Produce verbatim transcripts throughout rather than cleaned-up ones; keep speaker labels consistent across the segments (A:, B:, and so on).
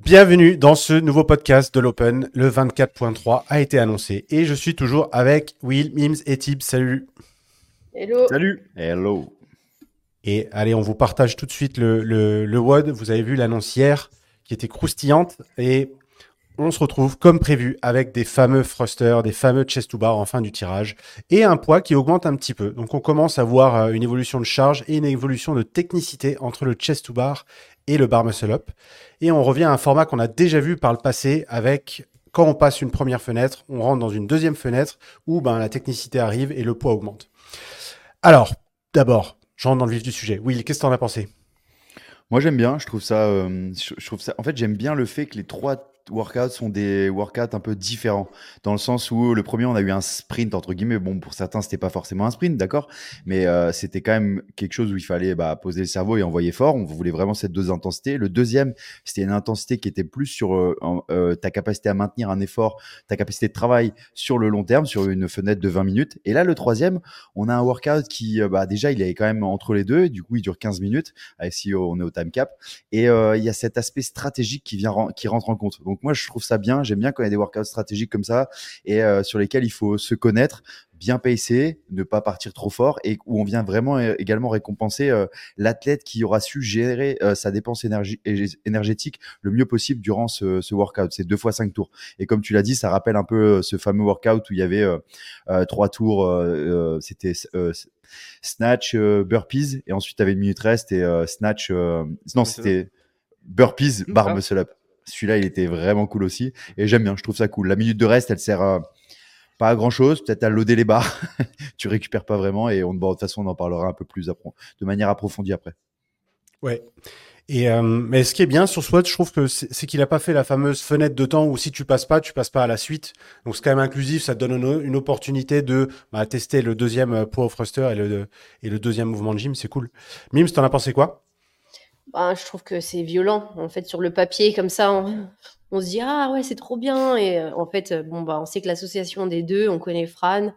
A: Bienvenue dans ce nouveau podcast de l'Open. Le vingt-quatre point trois a été annoncé et je suis toujours avec Will, Mims et Tib. Salut.
B: Hello.
C: Salut. Hello.
A: Et allez, on vous partage tout de suite le, le, le W O D. Vous avez vu l'annonce hier qui était croustillante et on se retrouve comme prévu avec des fameux thrusters, des fameux chest to bar en fin du tirage et un poids qui augmente un petit peu. Donc on commence à voir une évolution de charge et une évolution de technicité entre le chest to bar et le bar muscle up. Et on revient à un format qu'on a déjà vu par le passé avec, quand on passe une première fenêtre, on rentre dans une deuxième fenêtre où ben, la technicité arrive et le poids augmente. Alors, d'abord, je rentre dans le vif du sujet. Will, qu'est-ce que t'en as pensé ?
C: Moi, j'aime bien. Je trouve ça, euh, je, je trouve ça. En fait, j'aime bien le fait que les trois workouts sont des workouts un peu différents, dans le sens où le premier, on a eu un sprint entre guillemets. Bon, pour certains, c'était pas forcément un sprint, d'accord, mais euh, c'était quand même quelque chose où il fallait bah, poser le cerveau et envoyer fort. On voulait vraiment cette deux intensités. Le deuxième, c'était une intensité qui était plus sur euh, euh, ta capacité à maintenir un effort, ta capacité de travail sur le long terme, sur une fenêtre de vingt minutes. Et là, le troisième, on a un workout qui, euh, bah, déjà, il est quand même entre les deux. Et du coup, il dure quinze minutes. Si on est au time cap, et euh, il y a cet aspect stratégique qui vient qui rentre en compte. Donc moi je trouve ça bien, j'aime bien quand il y a des workouts stratégiques comme ça et euh, sur lesquels il faut se connaître, bien pacer, ne pas partir trop fort et où on vient vraiment euh, également récompenser euh, l'athlète qui aura su gérer euh, sa dépense énergie, énergétique le mieux possible durant ce, ce workout. C'est deux fois cinq tours. Et comme tu l'as dit, ça rappelle un peu ce fameux workout où il y avait euh, euh, trois tours, euh, euh, c'était euh, snatch, euh, burpees, et ensuite tu avais une minute rest et euh, snatch. Euh, non, c'était burpees, bar muscle up. Celui-là, il était vraiment cool aussi. Et j'aime bien, je trouve ça cool. La minute de rest, elle sert à pas à grand-chose. Peut-être à loader les barres. Tu récupères pas vraiment. Et on, bon, de toute façon, on en parlera un peu plus de manière approfondie après.
A: Ouais. Et euh, mais ce qui est bien sur S W O T, je trouve que c'est, c'est qu'il a pas fait la fameuse fenêtre de temps où si tu passes pas, tu passes pas à la suite. Donc c'est quand même inclusif, ça te donne une, une opportunité de bah, tester le deuxième poids au thruster et le, et le deuxième mouvement de gym, c'est cool. Mims, t'en as pensé quoi ?
B: Bah, je trouve que c'est violent. En fait, sur le papier, comme ça, on, on se dit ah ouais, c'est trop bien. Et euh, en fait, bon bah, on sait que l'association des deux, on connaît Fran.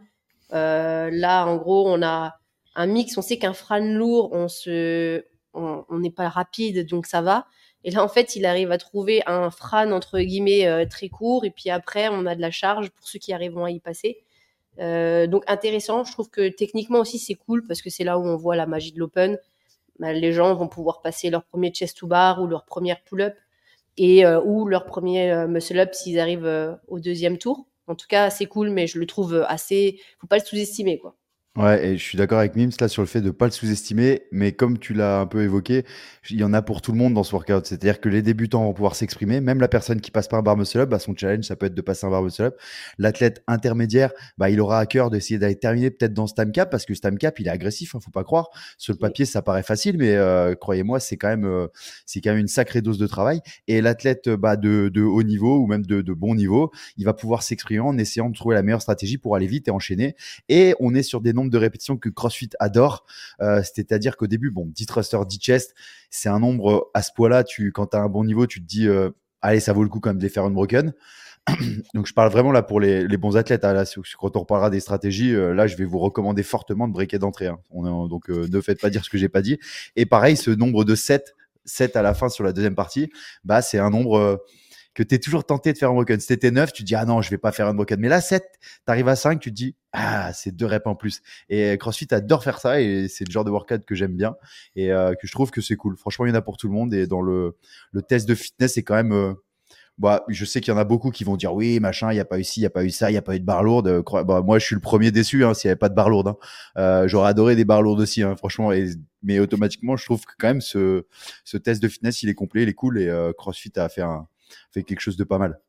B: Euh, là, en gros, on a un mix. On sait qu'un Fran lourd, on se, on on n'est pas rapide, donc ça va. Et là, en fait, il arrive à trouver un Fran entre guillemets euh, très court. Et puis après, on a de la charge pour ceux qui arriveront à y passer. Euh, donc intéressant. Je trouve que techniquement aussi, c'est cool parce que c'est là où on voit la magie de l'open. Bah, les gens vont pouvoir passer leur premier chest to bar ou leur première pull-up et euh, ou leur premier euh, muscle-up s'ils arrivent euh, au deuxième tour. En tout cas, c'est cool, mais je le trouve assez... Faut pas le sous-estimer, quoi.
C: Ouais, et je suis d'accord avec Mims là sur le fait de ne pas le sous-estimer, mais comme tu l'as un peu évoqué, il y en a pour tout le monde dans ce workout. C'est-à-dire que les débutants vont pouvoir s'exprimer, même la personne qui passe pas un bar muscle up, bah, son challenge ça peut être de passer un bar muscle up. L'athlète intermédiaire, bah, il aura à cœur d'essayer d'aller terminer peut-être dans ce time cap parce que ce time cap il est agressif, hein, faut pas croire. Sur le papier ça paraît facile, mais euh, croyez-moi c'est quand même euh, c'est quand même une sacrée dose de travail. Et l'athlète bah, de, de haut niveau ou même de, de bon niveau, il va pouvoir s'exprimer en essayant de trouver la meilleure stratégie pour aller vite et enchaîner. Et on est sur des nombres de répétitions que CrossFit adore, euh, c'est-à-dire qu'au début, bon, dix thrusters, dix chest, c'est un nombre à ce poids-là, tu, quand tu as un bon niveau, tu te dis, euh, allez, ça vaut le coup quand même de les faire unbroken. Donc, je parle vraiment là pour les, les bons athlètes. Hein, là, quand on reparlera des stratégies, euh, là, je vais vous recommander fortement de breaker d'entrée. Hein. On est, donc, euh, ne faites pas dire ce que j'ai pas dit. Et pareil, ce nombre de sept, sept à la fin sur la deuxième partie, bah, c'est un nombre... Euh, que tu es toujours tenté de faire un broken. Si t'étais neuf, tu te dis ah non, je vais pas faire un broken. Mais là, sept, tu arrives à cinq, tu te dis ah, c'est deux reps en plus. Et CrossFit adore faire ça et c'est le genre de workout que j'aime bien et euh, que je trouve que c'est cool. Franchement, il y en a pour tout le monde et dans le, le test de fitness, c'est quand même. Euh, bah, je sais qu'il y en a beaucoup qui vont dire oui, machin, il n'y a pas eu ci, il n'y a pas eu ça, il n'y a pas eu de barre lourde. Bah, moi, je suis le premier déçu hein, s'il n'y avait pas de barre lourde. Hein. Euh, j'aurais adoré des barres lourdes aussi, hein, franchement. Et, mais automatiquement, je trouve que quand même ce, ce test de fitness, il est complet, il est cool et euh, CrossFit a fait, un, fait quelque chose de pas mal.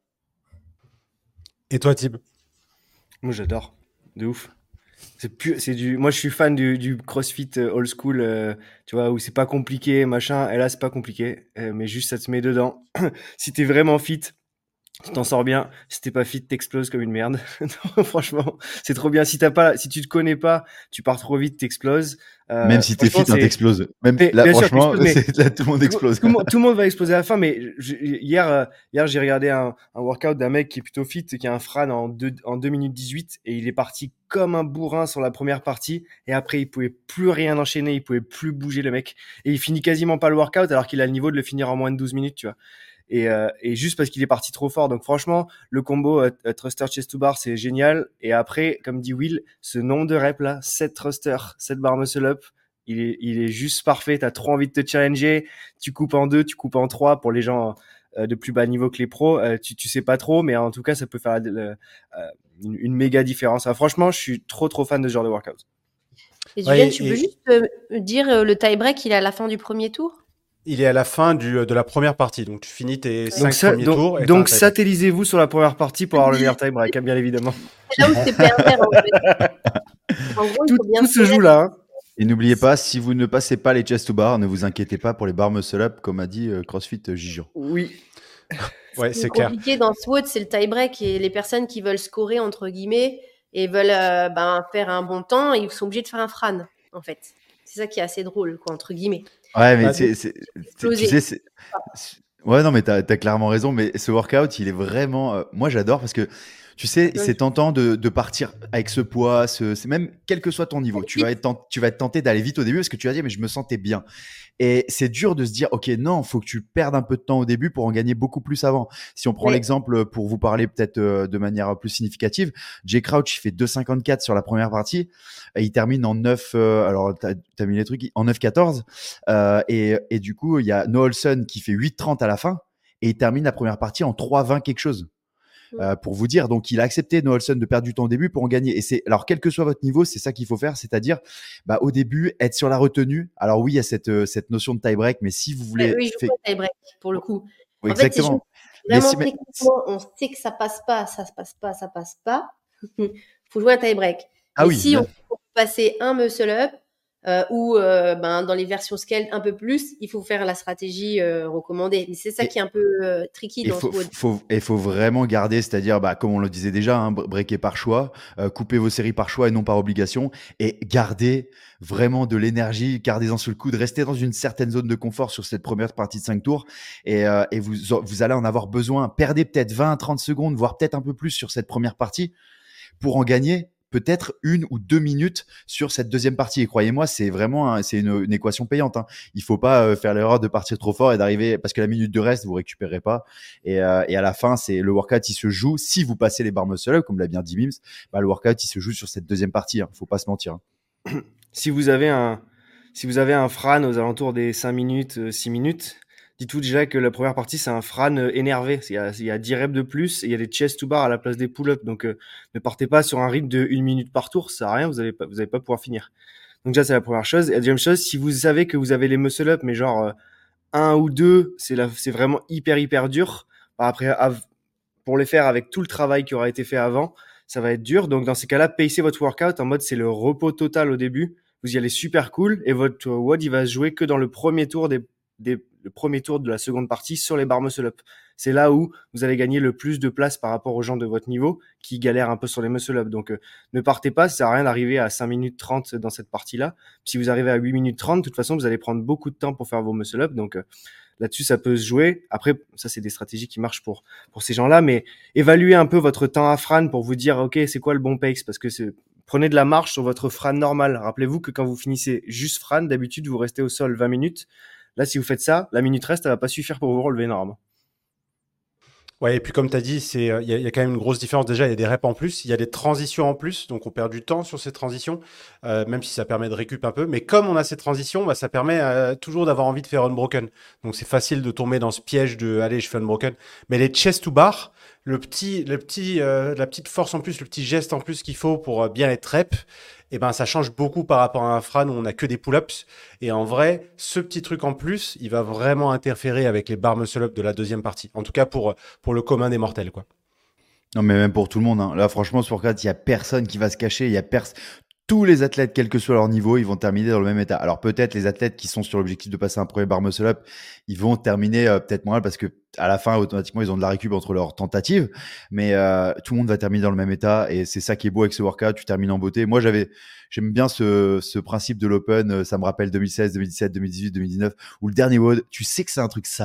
A: Et toi, Tib ?
D: Moi, j'adore. De ouf. C'est plus, c'est du, moi, je suis fan du, du CrossFit old school, euh, tu vois, où c'est pas compliqué, machin. Et là, c'est pas compliqué, euh, mais juste ça te met dedans. Si t'es vraiment fit, tu t'en sors bien. Si t'es pas fit, t'exploses comme une merde. Non, franchement, c'est trop bien. Si t'as pas, si tu te connais pas, tu pars trop vite, t'exploses. Euh,
C: Même si t'es fit, hein, t'exploses. Même
D: mais,
C: là,
D: bien
C: franchement,
D: sûr, mais
C: c'est, là, tout le monde explose.
D: Tout, tout, tout, tout le monde va exploser à la fin. Mais je, hier, euh, hier, j'ai regardé un, un workout d'un mec qui est plutôt fit, qui a un Fran en deux, en deux minutes dix-huit, et il est parti comme un bourrin sur la première partie. Et après, il pouvait plus rien enchaîner, il pouvait plus bouger le mec. Et il finit quasiment pas le workout alors qu'il a le niveau de le finir en moins de douze minutes, tu vois. Et, euh, et juste parce qu'il est parti trop fort. Donc franchement, le combo euh, euh, thruster chest to bar, c'est génial. Et après, comme dit Will, ce nombre de reps là, sept thruster, sept bar muscle up, il est, il est juste parfait. T'as trop envie de te challenger. Tu coupes en deux, tu coupes en trois pour les gens euh, de plus bas niveau que les pros. Euh, tu, tu sais pas trop, mais en tout cas, ça peut faire euh, une, une méga différence. Ah, franchement, je suis trop trop fan de ce genre de workout.
B: Et Julien, ouais, tu et... peux juste euh, dire euh, le tie break, il est à la fin du premier tour?
A: Il est à la fin du, de la première partie, donc tu finis tes cinq
D: ça,
A: premiers
D: donc,
A: tours. Et
D: donc satellisez-vous sur la première partie pour avoir le meilleur tie break, bien évidemment.
B: C'est là où c'est pervers en fait. En gros,
D: tout,
B: il faut bien
D: tout se joue là. Hein.
C: Et n'oubliez pas, si vous ne passez pas les chest to bar, ne vous inquiétez pas pour les bar muscle up, comme a dit euh, CrossFit euh, Gijon.
D: Oui.
A: Ouais,
B: c'est
A: c'est clair.
B: compliqué dans ce W O D, c'est le tie break et les personnes qui veulent scorer entre guillemets et veulent euh, ben, faire un bon temps, ils sont obligés de faire un Fran en fait. C'est ça qui est assez drôle, quoi, entre guillemets.
C: Ouais, mais bah, c'est, c'est, c'est, tu sais, c'est, c'est... ouais, non, mais t'as, t'as clairement raison. Mais ce workout, il est vraiment, euh, moi, j'adore parce que tu sais, c'est tentant de, de partir avec ce poids, ce, c'est même quel que soit ton niveau, tu vas être, tent, tu vas être tenté d'aller vite au début parce que tu vas dire, mais je me sentais bien. Et c'est dur de se dire, ok, non, faut que tu perdes un peu de temps au début pour en gagner beaucoup plus avant. Si on prend oui. l'exemple pour vous parler peut-être euh, de manière plus significative, Jay Crouch, il fait deux cinquante-quatre sur la première partie, et il termine en neuf, euh, alors t'as, t'as mis les trucs, en neuf quatorze, euh, et, et du coup, il y a Noah Olson qui fait huit trente à la fin, et il termine la première partie en trois vingt quelque chose. Euh, pour vous dire, donc il a accepté Noah Olson de perdre du temps au début pour en gagner. Et c'est alors quel que soit votre niveau, c'est ça qu'il faut faire, c'est-à-dire bah, au début être sur la retenue. Alors oui, il y a cette euh, cette notion de tie break, mais si vous voulez,
B: euh, oui, je fait... tie break pour le coup.
C: Oui,
B: en
C: exactement.
B: Fait, vraiment si, techniquement, mais... on sait que ça passe pas, ça se passe pas, ça passe pas. Faut jouer un tie break.
C: Ah
B: mais
C: oui.
B: Si là... on peut passer un muscle up. Euh, ou euh, ben, dans les versions scale un peu plus, il faut faire la stratégie euh, recommandée. Mais c'est ça et, qui est un peu euh, tricky dans
C: faut,
B: ce mode.
C: Faut, il faut vraiment garder, c'est-à-dire, bah, comme on le disait déjà, hein, breaker par choix, euh, couper vos séries par choix et non par obligation, et garder vraiment de l'énergie, gardez-en sous le coude, restez dans une certaine zone de confort sur cette première partie de cinq tours, et, euh, et vous, vous allez en avoir besoin. Perdez peut-être vingt à trente secondes, voire peut-être un peu plus sur cette première partie pour en gagner peut-être une ou deux minutes sur cette deuxième partie. Et croyez-moi, c'est vraiment un, c'est une, une équation payante. Hein. Il faut pas euh, faire l'erreur de partir trop fort et d'arriver parce que la minute de reste vous récupérez pas. Et, euh, et à la fin, c'est le workout, il se joue. Si vous passez les bar muscle up, comme l'a bien dit Mims, bah, le workout il se joue sur cette deuxième partie. Hein. Faut pas se mentir.
D: Hein. Si vous avez un, si vous avez un Fran aux alentours des cinq minutes, euh, six minutes. Dites-vous déjà que la première partie, c'est un Fran énervé. Il y a, il y a dix reps de plus et il y a des chest to bar à la place des pull-ups. Donc, euh, ne partez pas sur un rythme de une minute par tour. Ça sert à rien. Vous n'allez pas, vous allez pas pouvoir finir. Donc, déjà, c'est la première chose. Et la deuxième chose, si vous savez que vous avez les muscle-up, mais genre euh, un ou deux, c'est, la, c'est vraiment hyper, hyper dur. Bah, après, à, pour les faire avec tout le travail qui aura été fait avant, ça va être dur. Donc, dans ces cas-là, pacez votre workout en mode c'est le repos total au début. Vous y allez super cool et votre W O D, il va se jouer que dans le premier tour des Des, le premier tour de la seconde partie sur les bar muscle up. C'est là où vous allez gagner le plus de place par rapport aux gens de votre niveau qui galèrent un peu sur les muscle up. Donc, euh, ne partez pas, ça sert à rien d'arriver à cinq minutes trente dans cette partie-là. Si vous arrivez à huit minutes trente, de toute façon, vous allez prendre beaucoup de temps pour faire vos muscle up. Donc, euh, là-dessus, ça peut se jouer. Après, ça, c'est des stratégies qui marchent pour, pour ces gens-là, mais évaluez un peu votre temps à Fran pour vous dire, OK, c'est quoi le bon pace? Parce que c'est, prenez de la marge sur votre Fran normal. Rappelez-vous que quand vous finissez juste Fran, d'habitude, vous restez au sol vingt minutes. Là, si vous faites ça, la minute reste, elle va pas suffire pour vous relever normalement.
A: Ouais, et puis comme tu as dit, il y, y a quand même une grosse différence. Déjà, il y a des reps en plus, il y a des transitions en plus, donc on perd du temps sur ces transitions, euh, même si ça permet de récup un peu. Mais comme on a ces transitions, bah, ça permet euh, toujours d'avoir envie de faire unbroken. Donc c'est facile de tomber dans ce piège de « allez, je fais unbroken ». Mais les chest to bar, le petit, le petit, euh, la petite force en plus, le petit geste en plus qu'il faut pour bien être rep, eh ben, ça change beaucoup par rapport à un Fran où on n'a que des pull-ups. Et en vrai, ce petit truc en plus, il va vraiment interférer avec les bar muscle-up de la deuxième partie. En tout cas, pour, pour le commun des mortels, quoi.
C: Non, mais même pour tout le monde. Hein. Là, franchement, sur workout, il n'y a personne qui va se cacher. Il y a personne. Tous les athlètes, quel que soit leur niveau, ils vont terminer dans le même état. Alors peut-être les athlètes qui sont sur l'objectif de passer un premier bar muscle up, ils vont terminer euh, peut-être moins parce que à la fin automatiquement ils ont de la récup entre leurs tentatives. Mais euh, tout le monde va terminer dans le même état et c'est ça qui est beau avec ce workout. Tu termines en beauté. Moi j'avais, j'aime bien ce, ce principe de l'open. Ça me rappelle deux mille seize, deux mille dix-sept, deux mille dix-huit, deux mille dix-neuf où le dernier W O D, tu sais que c'est un truc sale.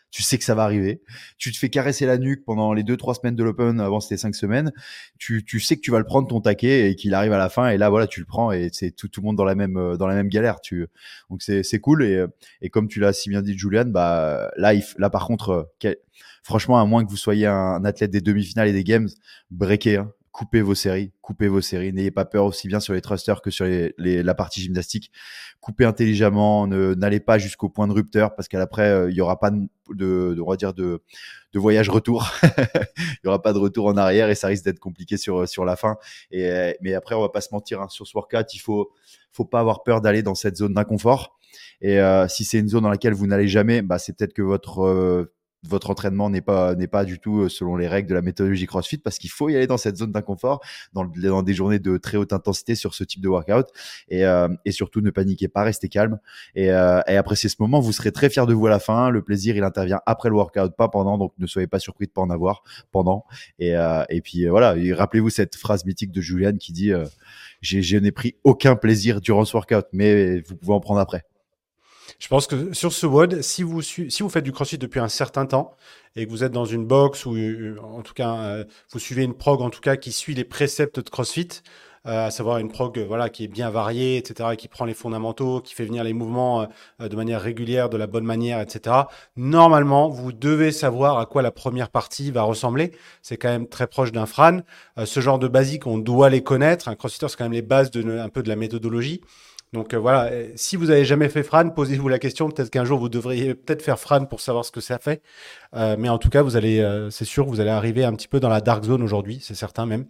C: Tu sais que ça va arriver. Tu te fais caresser la nuque pendant les deux, trois semaines de l'Open. Avant, c'était cinq semaines. Tu, tu sais que tu vas le prendre ton taquet et qu'il arrive à la fin. Et là, voilà, tu le prends et c'est tout, tout le monde dans la même, euh, dans la même galère. Tu, donc c'est, c'est cool. Et, et comme tu l'as si bien dit, Julian, bah, là, il, là, par contre, euh, quel, franchement, à moins que vous soyez un, un athlète des demi-finales et des games, breakez, hein. Coupez vos séries, coupez vos séries. N'ayez pas peur aussi bien sur les thrusters que sur les, les, la partie gymnastique. Coupez intelligemment, ne, n'allez pas jusqu'au point de rupteur parce qu'après, euh, il y aura pas de, de, de, on va dire de, de voyage retour. Il y aura pas de retour en arrière et ça risque d'être compliqué sur, sur la fin. Et, mais après, on va pas se mentir, hein, sur ce workout, il faut, faut pas avoir peur d'aller dans cette zone d'inconfort. Et euh, si c'est une zone dans laquelle vous n'allez jamais, bah, c'est peut-être que votre, euh, votre entraînement n'est pas n'est pas du tout selon les règles de la méthodologie CrossFit parce qu'il faut y aller dans cette zone d'inconfort dans, dans des journées de très haute intensité sur ce type de workout et euh, et surtout ne paniquez pas, restez calme et euh, et appréciez ce moment, vous serez très fiers de vous à la fin. Le plaisir il intervient après le workout, pas pendant, donc ne soyez pas surpris de pas en avoir pendant et euh, et puis euh, voilà, et rappelez-vous cette phrase mythique de Julian qui dit euh, j'ai je n'ai pris aucun plaisir durant ce workout mais vous pouvez en prendre après.
A: Je pense que sur ce W O D, si vous, si vous faites du CrossFit depuis un certain temps et que vous êtes dans une box ou en tout cas euh, vous suivez une prog en tout cas qui suit les préceptes de CrossFit, euh, à savoir une prog voilà qui est bien variée, et cetera, qui prend les fondamentaux, qui fait venir les mouvements euh, de manière régulière, de la bonne manière, et cetera. Normalement, vous devez savoir à quoi la première partie va ressembler. C'est quand même très proche d'un Fran. Euh, ce genre de basiques, on doit les connaître. Un CrossFitter, c'est quand même les bases de un peu de la méthodologie. Donc euh, voilà, si vous avez jamais fait Fran, posez-vous la question. Peut-être qu'un jour vous devriez peut-être faire Fran pour savoir ce que ça fait. Euh, mais en tout cas, vous allez, euh, c'est sûr, vous allez arriver un petit peu dans la dark zone aujourd'hui, c'est certain même.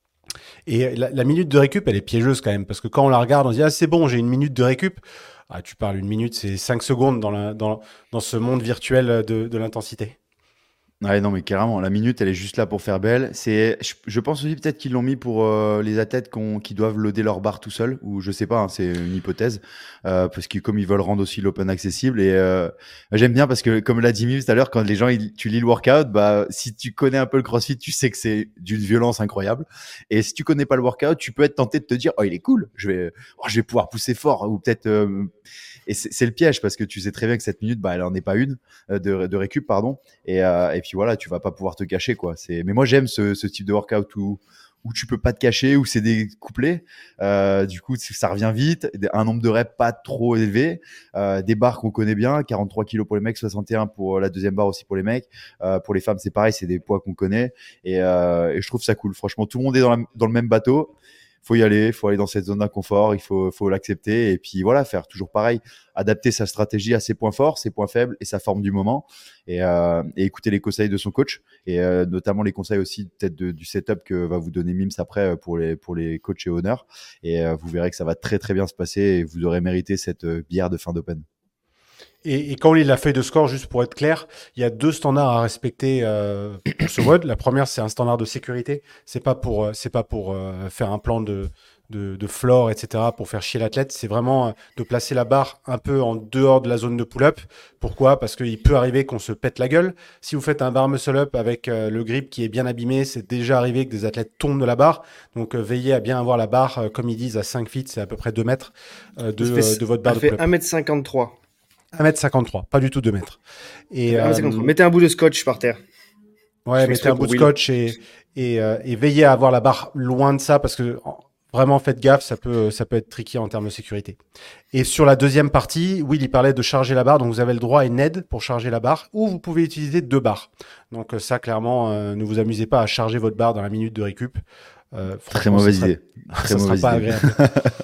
A: Et la, la minute de récup, elle est piégeuse quand même, parce que quand on la regarde, on se dit ah c'est bon, j'ai une minute de récup. Ah tu parles une minute, c'est cinq secondes dans la, dans dans ce monde virtuel de, de l'intensité.
C: Ouais, non, mais carrément, la minute, elle est juste là pour faire belle. C'est, je, je pense aussi peut-être qu'ils l'ont mis pour euh, les athlètes qu'on- qui doivent loader leur barre tout seul, ou je sais pas, hein, c'est une hypothèse, euh, parce que comme ils veulent rendre aussi l'open accessible. Et euh, j'aime bien parce que, comme l'a dit Mims tout à l'heure, quand les gens, ils- tu lis le workout, bah, si tu connais un peu le CrossFit, tu sais que c'est d'une violence incroyable. Et si tu connais pas le workout, tu peux être tenté de te dire, oh, il est cool, je vais, oh, je vais pouvoir pousser fort, ou peut-être. Euh, et c'est c'est le piège parce que tu sais très bien que cette minute, bah, elle en est pas une euh, de, de récup, pardon. Et, euh, et puis voilà, tu vas pas pouvoir te cacher, quoi. C'est, mais moi j'aime ce, ce type de workout où où tu peux pas te cacher, où c'est des couplets. Euh, du coup, ça revient vite, un nombre de reps pas trop élevé, euh, des barres qu'on connaît bien, quarante-trois kilos pour les mecs, soixante et un pour la deuxième barre aussi pour les mecs. Euh, pour les femmes, c'est pareil, c'est des poids qu'on connaît. Et, euh, et je trouve ça cool. Franchement, tout le monde est dans, la, dans le même bateau. Faut y aller, faut aller dans cette zone d'inconfort, il faut, faut l'accepter et puis voilà, faire toujours pareil, adapter sa stratégie à ses points forts, ses points faibles et sa forme du moment et, euh, et écouter les conseils de son coach et euh, notamment les conseils aussi peut-être de, du setup que va vous donner Mims après pour les pour les coachs et honneurs et euh, vous verrez que ça va très très bien se passer et vous aurez mérité cette euh, bière de fin d'Open.
A: Et, et quand on lit la feuille de score, juste pour être clair, il y a deux standards à respecter euh, pour ce W O D. La première, c'est un standard de sécurité. C'est pas pour, euh, c'est pas pour euh, faire un plan de, de, de floor, et cetera, pour faire chier l'athlète. C'est vraiment euh, de placer la barre un peu en dehors de la zone de pull-up. Pourquoi? Parce qu'il peut arriver qu'on se pète la gueule. Si vous faites un bar muscle-up avec euh, le grip qui est bien abîmé, c'est déjà arrivé que des athlètes tombent de la barre. Donc, euh, veillez à bien avoir la barre, euh, comme ils disent, à cinq feet, c'est à peu près deux mètres euh, de,
D: fait,
A: euh, de votre barre
D: de
A: pull-up.
D: un mètre cinquante-trois.
A: un mètre cinquante-trois, pas du tout deux mètres. Et,
D: un mètre cinquante-trois. Euh, Mettez un bout de scotch par terre.
A: Ouais, mettez un bout de scotch et, et, euh, et veillez à avoir la barre loin de ça parce que vraiment faites gaffe, ça peut, ça peut être tricky en termes de sécurité. Et sur la deuxième partie, Will, il parlait de charger la barre, donc vous avez le droit à une aide pour charger la barre ou vous pouvez utiliser deux barres. Donc ça, clairement, euh, ne vous amusez pas à charger votre barre dans la minute de récup.
C: Euh, Très mauvaise
A: sera,
C: idée. Très
A: ça
C: mauvaise
A: sera pas
C: idée.
A: agréable.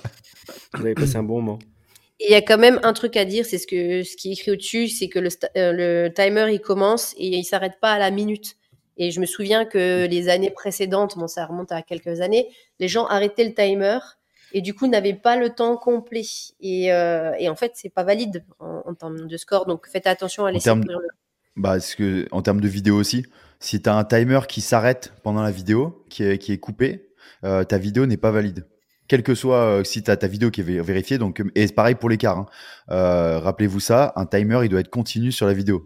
D: Vous avez passé un bon moment.
B: Il y a quand même un truc à dire, c'est ce que ce qui est écrit au-dessus, c'est que le, euh, le timer il commence et il s'arrête pas à la minute. Et je me souviens que les années précédentes, bon ça remonte à quelques années, les gens arrêtaient le timer et du coup n'avaient pas le temps complet. Et, euh, et en fait c'est pas valide en, en termes de score, donc faites attention à laisser courir le.
C: Bah, parce que en termes de vidéo aussi, si tu as un timer qui s'arrête pendant la vidéo, qui est, qui est coupé, euh, ta vidéo n'est pas valide. Quel que soit, euh, si tu as ta vidéo qui est vérifiée, donc, et c'est pareil pour l'écart. Hein. Euh, rappelez-vous ça, un timer, il doit être continu sur la vidéo.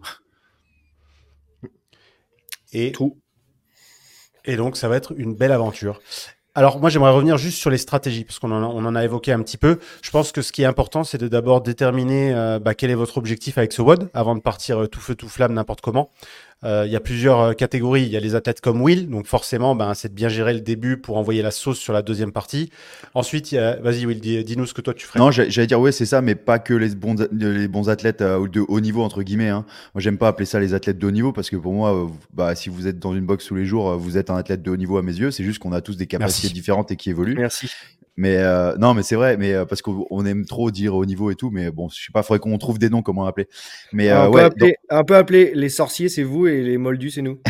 A: Et, et donc, ça va être une belle aventure. Alors moi j'aimerais revenir juste sur les stratégies parce qu'on en a, on en a évoqué un petit peu. Je pense que ce qui est important c'est de d'abord déterminer euh, bah, quel est votre objectif avec ce W O D avant de partir euh, tout feu tout flamme n'importe comment. Euh, Il y a plusieurs euh, catégories. Il y a les athlètes comme Will, donc forcément ben, c'est de bien gérer le début pour envoyer la sauce sur la deuxième partie. Ensuite, il y a... vas-y Will, dis- dis-nous ce que toi tu ferais.
C: Non, j'ai- j'allais dire, ouais, c'est ça, mais pas que les bons, les bons athlètes euh, de haut niveau, entre guillemets. Hein. Moi, j'aime pas appeler ça les athlètes de haut niveau parce que pour moi, euh, bah, si vous êtes dans une boxe tous les jours, euh, vous êtes un athlète de haut niveau à mes yeux. C'est juste qu'on a tous des capacités
A: Merci.
C: différentes et qui évoluent.
D: Merci.
C: Mais euh, non, mais c'est vrai, mais euh, parce qu'on on aime trop dire haut niveau et tout, mais bon, je sais pas, faudrait qu'on trouve des noms, comment appeler. Mais euh,
D: On peut
C: ouais,
D: appeler, on peut appeler les sorciers, c'est vous, et les moldus, c'est nous.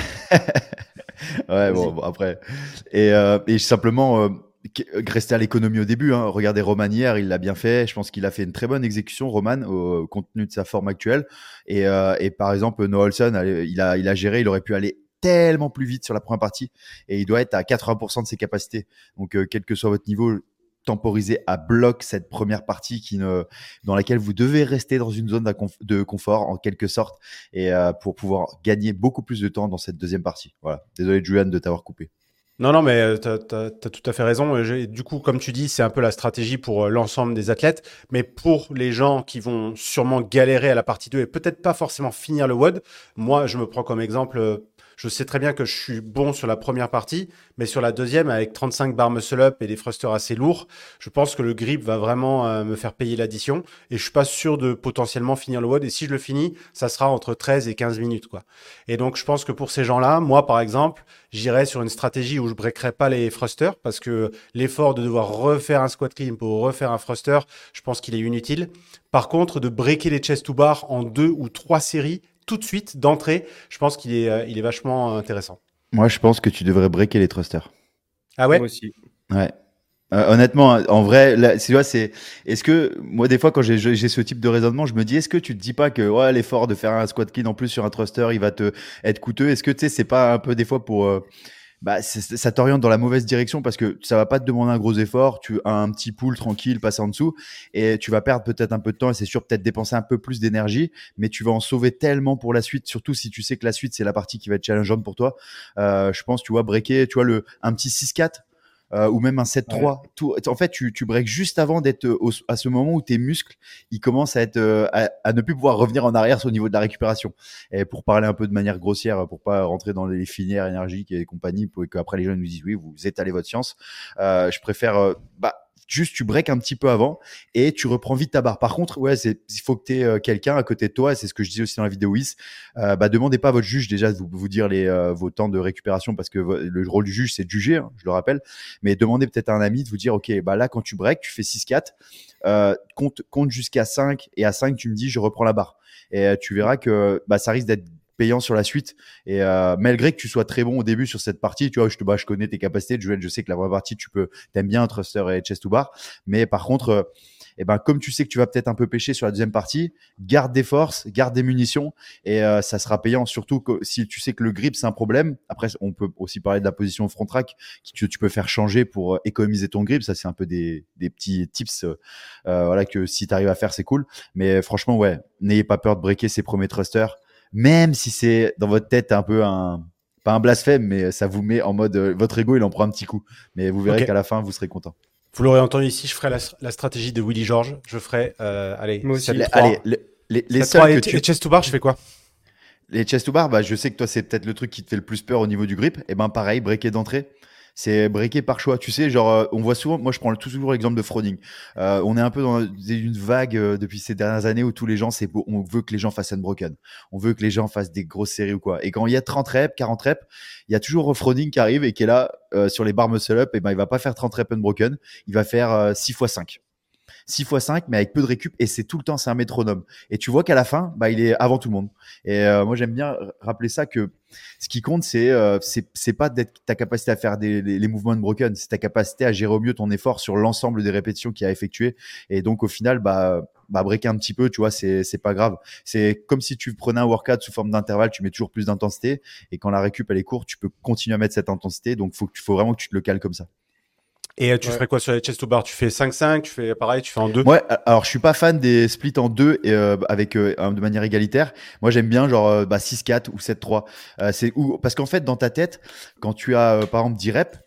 C: Ouais,
D: Vas-y.
C: bon, bon, après. Et, euh, et simplement, euh, qu- rester à l'économie au début. Hein. Regardez Roman hier, il l'a bien fait. Je pense qu'il a fait une très bonne exécution, Roman, au, compte tenu de sa forme actuelle. Et, euh, et par exemple, Noah Olson, allez, il a, il a géré, il aurait pu aller tellement plus vite sur la première partie. Et il doit être à quatre-vingts pour cent de ses capacités. Donc, euh, quel que soit votre niveau, temporisez à bloc cette première partie qui ne, dans laquelle vous devez rester dans une zone d'inconf- de confort en quelque sorte et euh, pour pouvoir gagner beaucoup plus de temps dans cette deuxième partie. Voilà. Désolé Julian de t'avoir coupé.
A: Non, non, mais euh, t'as, t'as, t'as tout à fait raison. Euh, j'ai- Du coup, comme tu dis, c'est un peu la stratégie pour euh, l'ensemble des athlètes. Mais pour les gens qui vont sûrement galérer à la partie deux et peut-être pas forcément finir le W O D, moi, je me prends comme exemple. euh, Je sais très bien que je suis bon sur la première partie, mais sur la deuxième, avec trente-cinq barres muscle-up et des thrusters assez lourds, je pense que le grip va vraiment euh, me faire payer l'addition. Et je suis pas sûr de potentiellement finir le W O D. Et si je le finis, ça sera entre treize et quinze minutes, quoi. Et donc, je pense que pour ces gens-là, moi, par exemple, j'irais sur une stratégie où je breakerais pas les thrusters parce que l'effort de devoir refaire un squat clean pour refaire un thruster, je pense qu'il est inutile. Par contre, de breaker les chest to bar en deux ou trois séries tout de suite d'entrée, je pense qu'il est, euh, il est vachement intéressant.
C: Moi, je pense que tu devrais breaker les thrusters.
A: Ah
D: Moi
A: ouais?
D: aussi.
C: Ouais. Euh, honnêtement, en vrai, là, tu vois, c'est. Est-ce que moi, des fois, quand j'ai j'ai ce type de raisonnement, je me dis, est-ce que tu te dis pas que ouais, l'effort de faire un squat clean en plus sur un thruster, il va te être coûteux? Est-ce que tu sais, c'est pas un peu des fois pour euh, bah, c'est- ça t'oriente dans la mauvaise direction parce que ça va pas te demander un gros effort, tu as un petit pull tranquille, passer en dessous et tu vas perdre peut-être un peu de temps et c'est sûr peut-être dépenser un peu plus d'énergie, mais tu vas en sauver tellement pour la suite, surtout si tu sais que la suite c'est la partie qui va être challengeante pour toi. Euh, je pense, tu vois, breaker, tu vois, le, un petit six quatre euh, ou même un sept trois. Tout, en fait, tu, tu breaks juste avant d'être au- à ce moment où tes muscles ils commencent à être euh, à, à ne plus pouvoir revenir en arrière au niveau de la récupération. Et pour parler un peu de manière grossière, pour pas rentrer dans les filières énergiques et compagnie, pour qu'après les gens nous disent oui, vous étalez votre science. Euh, je préfère euh, bah juste tu breaks un petit peu avant et tu reprends vite ta barre. Par contre, ouais, c'est il faut que tu aies euh, quelqu'un à côté de toi, et c'est ce que je disais aussi dans la vidéo Is. Euh, bah demandez pas à votre juge déjà de vous, vous dire les euh, vos temps de récupération parce que vo- le rôle du juge c'est de juger, hein, je le rappelle, mais demandez peut-être à un ami de vous dire OK, bah là quand tu breaks, tu fais six quatre, euh, compte compte jusqu'à cinq et à cinq tu me dis je reprends la barre. Et euh, tu verras que bah ça risque d'être payant sur la suite et euh, malgré que tu sois très bon au début sur cette partie, tu vois, je te bah, je connais tes capacités, Joël, je sais que la première partie tu peux t'aimes bien thruster et chest to bar, mais par contre euh, et ben comme tu sais que tu vas peut-être un peu pêcher sur la deuxième partie, garde des forces, garde des munitions et euh, ça sera payant, surtout que si tu sais que le grip c'est un problème. Après on peut aussi parler de la position front track que tu peux faire changer pour euh, économiser ton grip, ça c'est un peu des, des petits tips euh, euh, voilà, que si tu arrives à faire c'est cool, mais franchement ouais, n'ayez pas peur de breaker ces premiers thrusters même si c'est dans votre tête un peu un pas un blasphème, mais ça vous met en mode euh, votre ego il en prend un petit coup, mais vous verrez
A: Ok.
C: qu'à la fin vous serez content.
A: Vous l'aurez entendu ici, je ferai la, la stratégie de Willy George. Je ferai, euh, allez,
D: Moi aussi.
A: sept
C: Les-
A: trois.
C: allez les, les, les
A: sept
C: seuls
A: trois
C: que
A: et,
C: tu
A: et chest to bar, je fais quoi?
C: les chest to bar, bah, je sais que toi, c'est peut-être le truc qui te fait le plus peur au niveau du grip. Et ben, pareil, breaker d'entrée. C'est breaker par choix. Tu sais, genre, euh, on voit souvent, moi, je prends toujours l'exemple de Froning. Euh, on est un peu dans une vague euh, depuis ces dernières années où tous les gens, c'est, on veut que les gens fassent unbroken. On veut que les gens fassent des grosses séries ou quoi. Et quand il y a trente reps, quarante reps, il y a toujours Froning qui arrive et qui est là, euh, sur les barres muscle up. Et ben, il va pas faire trente reps unbroken. Il va faire euh, six fois cinq. six fois cinq, mais avec peu de récup, et c'est tout le temps, c'est un métronome. Et tu vois qu'à la fin, bah, il est avant tout le monde. Et euh, moi, j'aime bien rappeler ça que ce qui compte, c'est euh, c'est, c'est pas d'être ta capacité à faire des, les, les mouvements de broken, c'est ta capacité à gérer au mieux ton effort sur l'ensemble des répétitions qu'il y a effectuées. Et donc, au final, bah, bah breaker un petit peu, tu vois, c'est, c'est pas grave. C'est comme si tu prenais un workout sous forme d'intervalle, tu mets toujours plus d'intensité. Et quand la récup, elle est courte, tu peux continuer à mettre cette intensité. Donc, faut, faut vraiment que tu te le cales comme ça.
A: Et euh, tu
D: Ouais.
A: ferais quoi sur les chest to bar? Tu fais cinq cinq, tu fais pareil, tu fais en deux?
C: Ouais, alors je suis pas fan des splits en deux et euh, avec euh, de manière égalitaire. Moi, j'aime bien genre euh, bah, six quatre ou sept trois. Euh, c'est où parce qu'en fait dans ta tête, quand tu as euh, par exemple dix reps,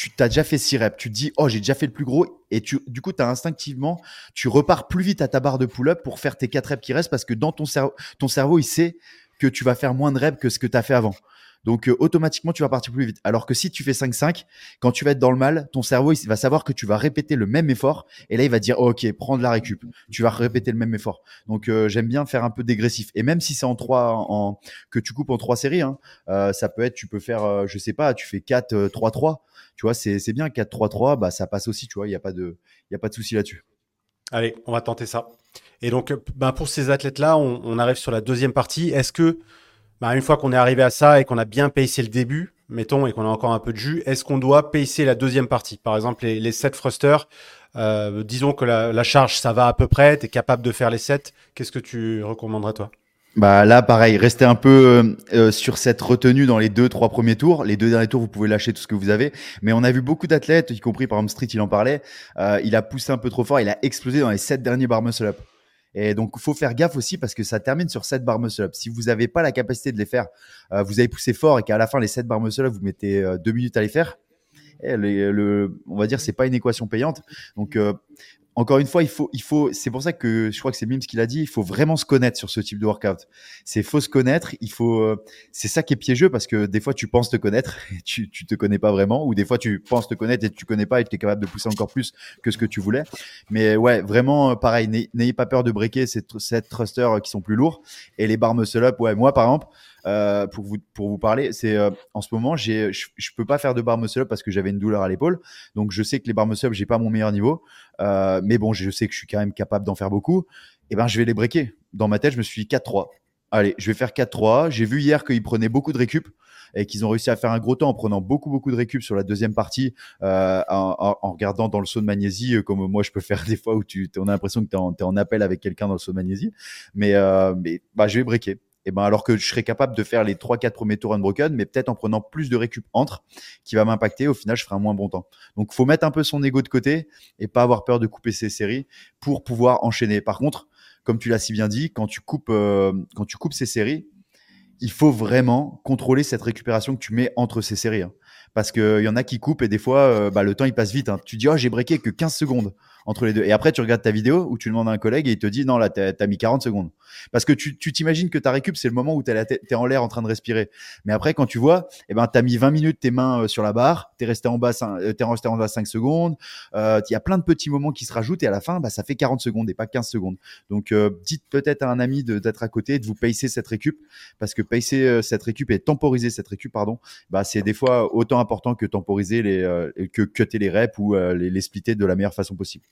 C: tu t'as déjà fait six reps, tu te dis, oh, j'ai déjà fait le plus gros, et tu, du coup, tu as instinctivement, tu repars plus vite à ta barre de pull-up pour faire tes quatre reps qui restent parce que dans ton cerveau, ton cerveau, il sait que tu vas faire moins de reps que ce que tu as fait avant. Donc, euh, automatiquement, tu vas partir plus vite. Alors que si tu fais cinq cinq, quand tu vas être dans le mal, ton cerveau, il va savoir que tu vas répéter le même effort. Et là, il va dire, oh, OK, prends de la récup. Tu vas répéter le même effort. Donc, euh, j'aime bien faire un peu dégressif. Et même si c'est en trois, en, que tu coupes en trois séries, hein, euh, ça peut être, tu peux faire, euh, je sais pas, tu fais quatre trois trois. Tu vois, c'est, c'est bien. quatre trois trois, bah, ça passe aussi. Tu vois, il n'y a pas de, il y a pas de souci là-dessus.
A: Allez, on va tenter ça. Et donc, bah, pour ces athlètes-là, on, on arrive sur la deuxième partie. Est-ce que, bah, une fois qu'on est arrivé à ça et qu'on a bien pacé le début, mettons, et qu'on a encore un peu de jus, est-ce qu'on doit pacer la deuxième partie? Par exemple, les, les sept thrusters, euh, disons que la, la charge, ça va à peu près, tu es capable de faire les sept. Qu'est-ce que tu recommanderais, toi?
C: Bah là, pareil, restez un peu euh, sur cette retenue dans les deux, trois premiers tours. Les deux derniers tours, vous pouvez lâcher tout ce que vous avez. Mais on a vu beaucoup d'athlètes, y compris par exemple Street, il en parlait. Euh, il a poussé un peu trop fort, il a explosé dans les sept derniers bar muscle up. Et donc, faut faire gaffe aussi parce que ça termine sur sept bar muscle up. Si vous n'avez pas la capacité de les faire, euh, vous avez poussé fort et qu'à la fin, les sept bar muscle up, vous mettez euh, deux minutes à les faire. Et le, le, on va dire, c'est pas une équation payante. Donc, euh, encore une fois, il faut, il faut, c'est pour ça que je crois que c'est Mims qui l'a dit, il faut vraiment se connaître sur ce type de workout. C'est faut se connaître, il faut, euh, c'est ça qui est piégeux parce que des fois tu penses te connaître et tu, tu te connais pas vraiment, ou des fois tu penses te connaître et tu connais pas et tu es capable de pousser encore plus que ce que tu voulais. Mais ouais, vraiment, pareil, n'ayez pas peur de breaker ces, ces thrusters qui sont plus lourds et les bar muscle up. Ouais, moi par exemple, euh, pour vous, pour vous parler, c'est euh, en ce moment, j'ai, je, je peux pas faire de bar muscle up parce que j'avais une douleur à l'épaule. Donc je sais que les bar muscle up, j'ai pas mon meilleur niveau. Euh, mais bon, je sais que je suis quand même capable d'en faire beaucoup. Et ben, je vais les breaker. Dans ma tête, je me suis dit quatre trois. Allez, je vais faire quatre trois. J'ai vu hier qu'ils prenaient beaucoup de récup et qu'ils ont réussi à faire un gros temps en prenant beaucoup, beaucoup de récup sur la deuxième partie, euh, en, en, en regardant dans le saut de magnésie, euh, comme moi je peux faire des fois où tu on a l'impression que tu es en, en appel avec quelqu'un dans le saut de magnésie. Mais, euh, mais bah, je vais breaker. Et ben alors que je serais capable de faire les trois quatre premiers tours unbroken, mais peut-être en prenant plus de récup entre, qui va m'impacter. Au final, je ferai un moins bon temps. Donc, faut mettre un peu son ego de côté et pas avoir peur de couper ses séries pour pouvoir enchaîner. Par contre, comme tu l'as si bien dit, quand tu coupes, euh, quand tu coupes ces séries, il faut vraiment contrôler cette récupération que tu mets entre ces séries. Hein. Parce qu'il y en a qui coupent et des fois, euh, bah, le temps, il passe vite. Hein. Tu dis, oh, j'ai breaké que quinze secondes entre les deux. Et après, tu regardes ta vidéo où tu demandes à un collègue et il te dit, non, là, t'as, t'as mis quarante secondes. Parce que tu, tu t'imagines que ta récup, c'est le moment où t'es, t'es en l'air en train de respirer. Mais après, quand tu vois, eh ben, t'as mis vingt minutes tes mains sur la barre, t'es resté en bas, t'es resté en bas cinq secondes. Il euh, y a plein de petits moments qui se rajoutent et à la fin, bah, ça fait quarante secondes et pas quinze secondes. Donc, euh, dites peut-être à un ami de, d'être à côté, de vous pacer cette récup. Parce que pacer euh, cette récup et temporiser cette récup, pardon, bah, c'est des fois autant important que temporiser les, euh, que cutter les reps ou euh, les, les splitter de la meilleure façon possible.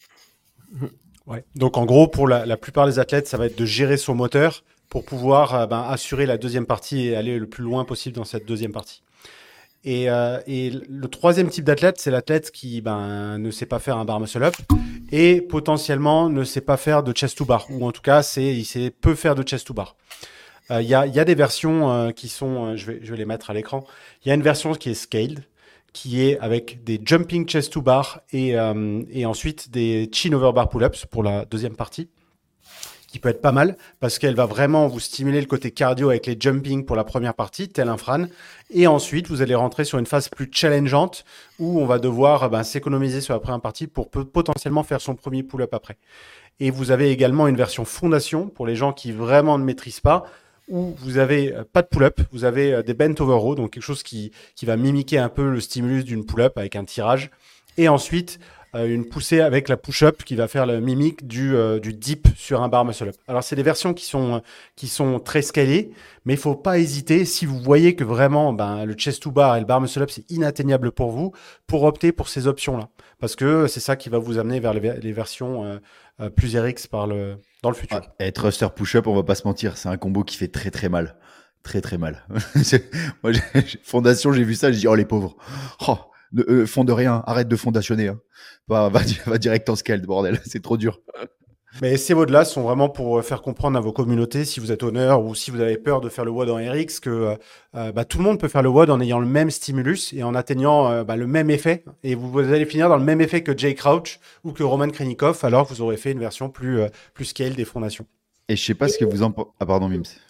A: Ouais. Donc en gros, pour la, la plupart des athlètes, ça va être de gérer son moteur pour pouvoir euh, ben, assurer la deuxième partie et aller le plus loin possible dans cette deuxième partie. Et, euh, et le troisième type d'athlète, c'est l'athlète qui ben, ne sait pas faire un bar muscle up et potentiellement ne sait pas faire de chest to bar, ou en tout cas, c'est, il sait peu faire de chest to bar. Il euh, y, a, y a des versions euh, qui sont, euh, je, vais, je vais les mettre à l'écran, il y a une version qui est scaled, qui est avec des jumping chest to bar et, euh, et ensuite des chin over bar pull-ups pour la deuxième partie, qui peut être pas mal parce qu'elle va vraiment vous stimuler le côté cardio avec les jumping pour la première partie, tel un Fran. Et ensuite, vous allez rentrer sur une phase plus challengeante où on va devoir ben, s'économiser sur la première partie pour peut- potentiellement faire son premier pull-up après. Et vous avez également une version fondation pour les gens qui vraiment ne maîtrisent pas, où vous avez euh, pas de pull-up, vous avez euh, des bent over row, donc quelque chose qui, qui va mimiquer un peu le stimulus d'une pull-up avec un tirage. Et ensuite, euh, une poussée avec la push-up qui va faire le mimique du, euh, du dip sur un bar muscle-up. Alors, c'est des versions qui sont, qui sont très scalées, mais il ne faut pas hésiter, si vous voyez que vraiment ben, le chest to bar et le bar muscle-up, c'est inatteignable pour vous, pour opter pour ces options-là. Parce que c'est ça qui va vous amener vers les, les versions euh, euh, plus R X par le, dans le futur.
C: Ah, et thruster push-up, on va pas se mentir, c'est un combo qui fait très très mal. Très très mal. Moi, j'ai, fondation, j'ai vu ça, j'ai dit, oh les pauvres. Oh, ne, euh, fond de rien, arrête de fondationner. Hein. Va, va, va direct en scaled, bordel, c'est trop dur.
A: Mais ces W O D-là sont vraiment pour faire comprendre à vos communautés, si vous êtes honneur ou si vous avez peur de faire le W O D en R X, que euh, bah, tout le monde peut faire le W O D en ayant le même stimulus et en atteignant euh, bah, le même effet. Et vous, vous allez finir dans le même effet que Jay Crouch ou que Roman Krenikov, alors que vous aurez fait une version plus, euh, plus scale des fondations.
C: Et je sais pas ce que vous en pensez. Ah, pardon, Mims.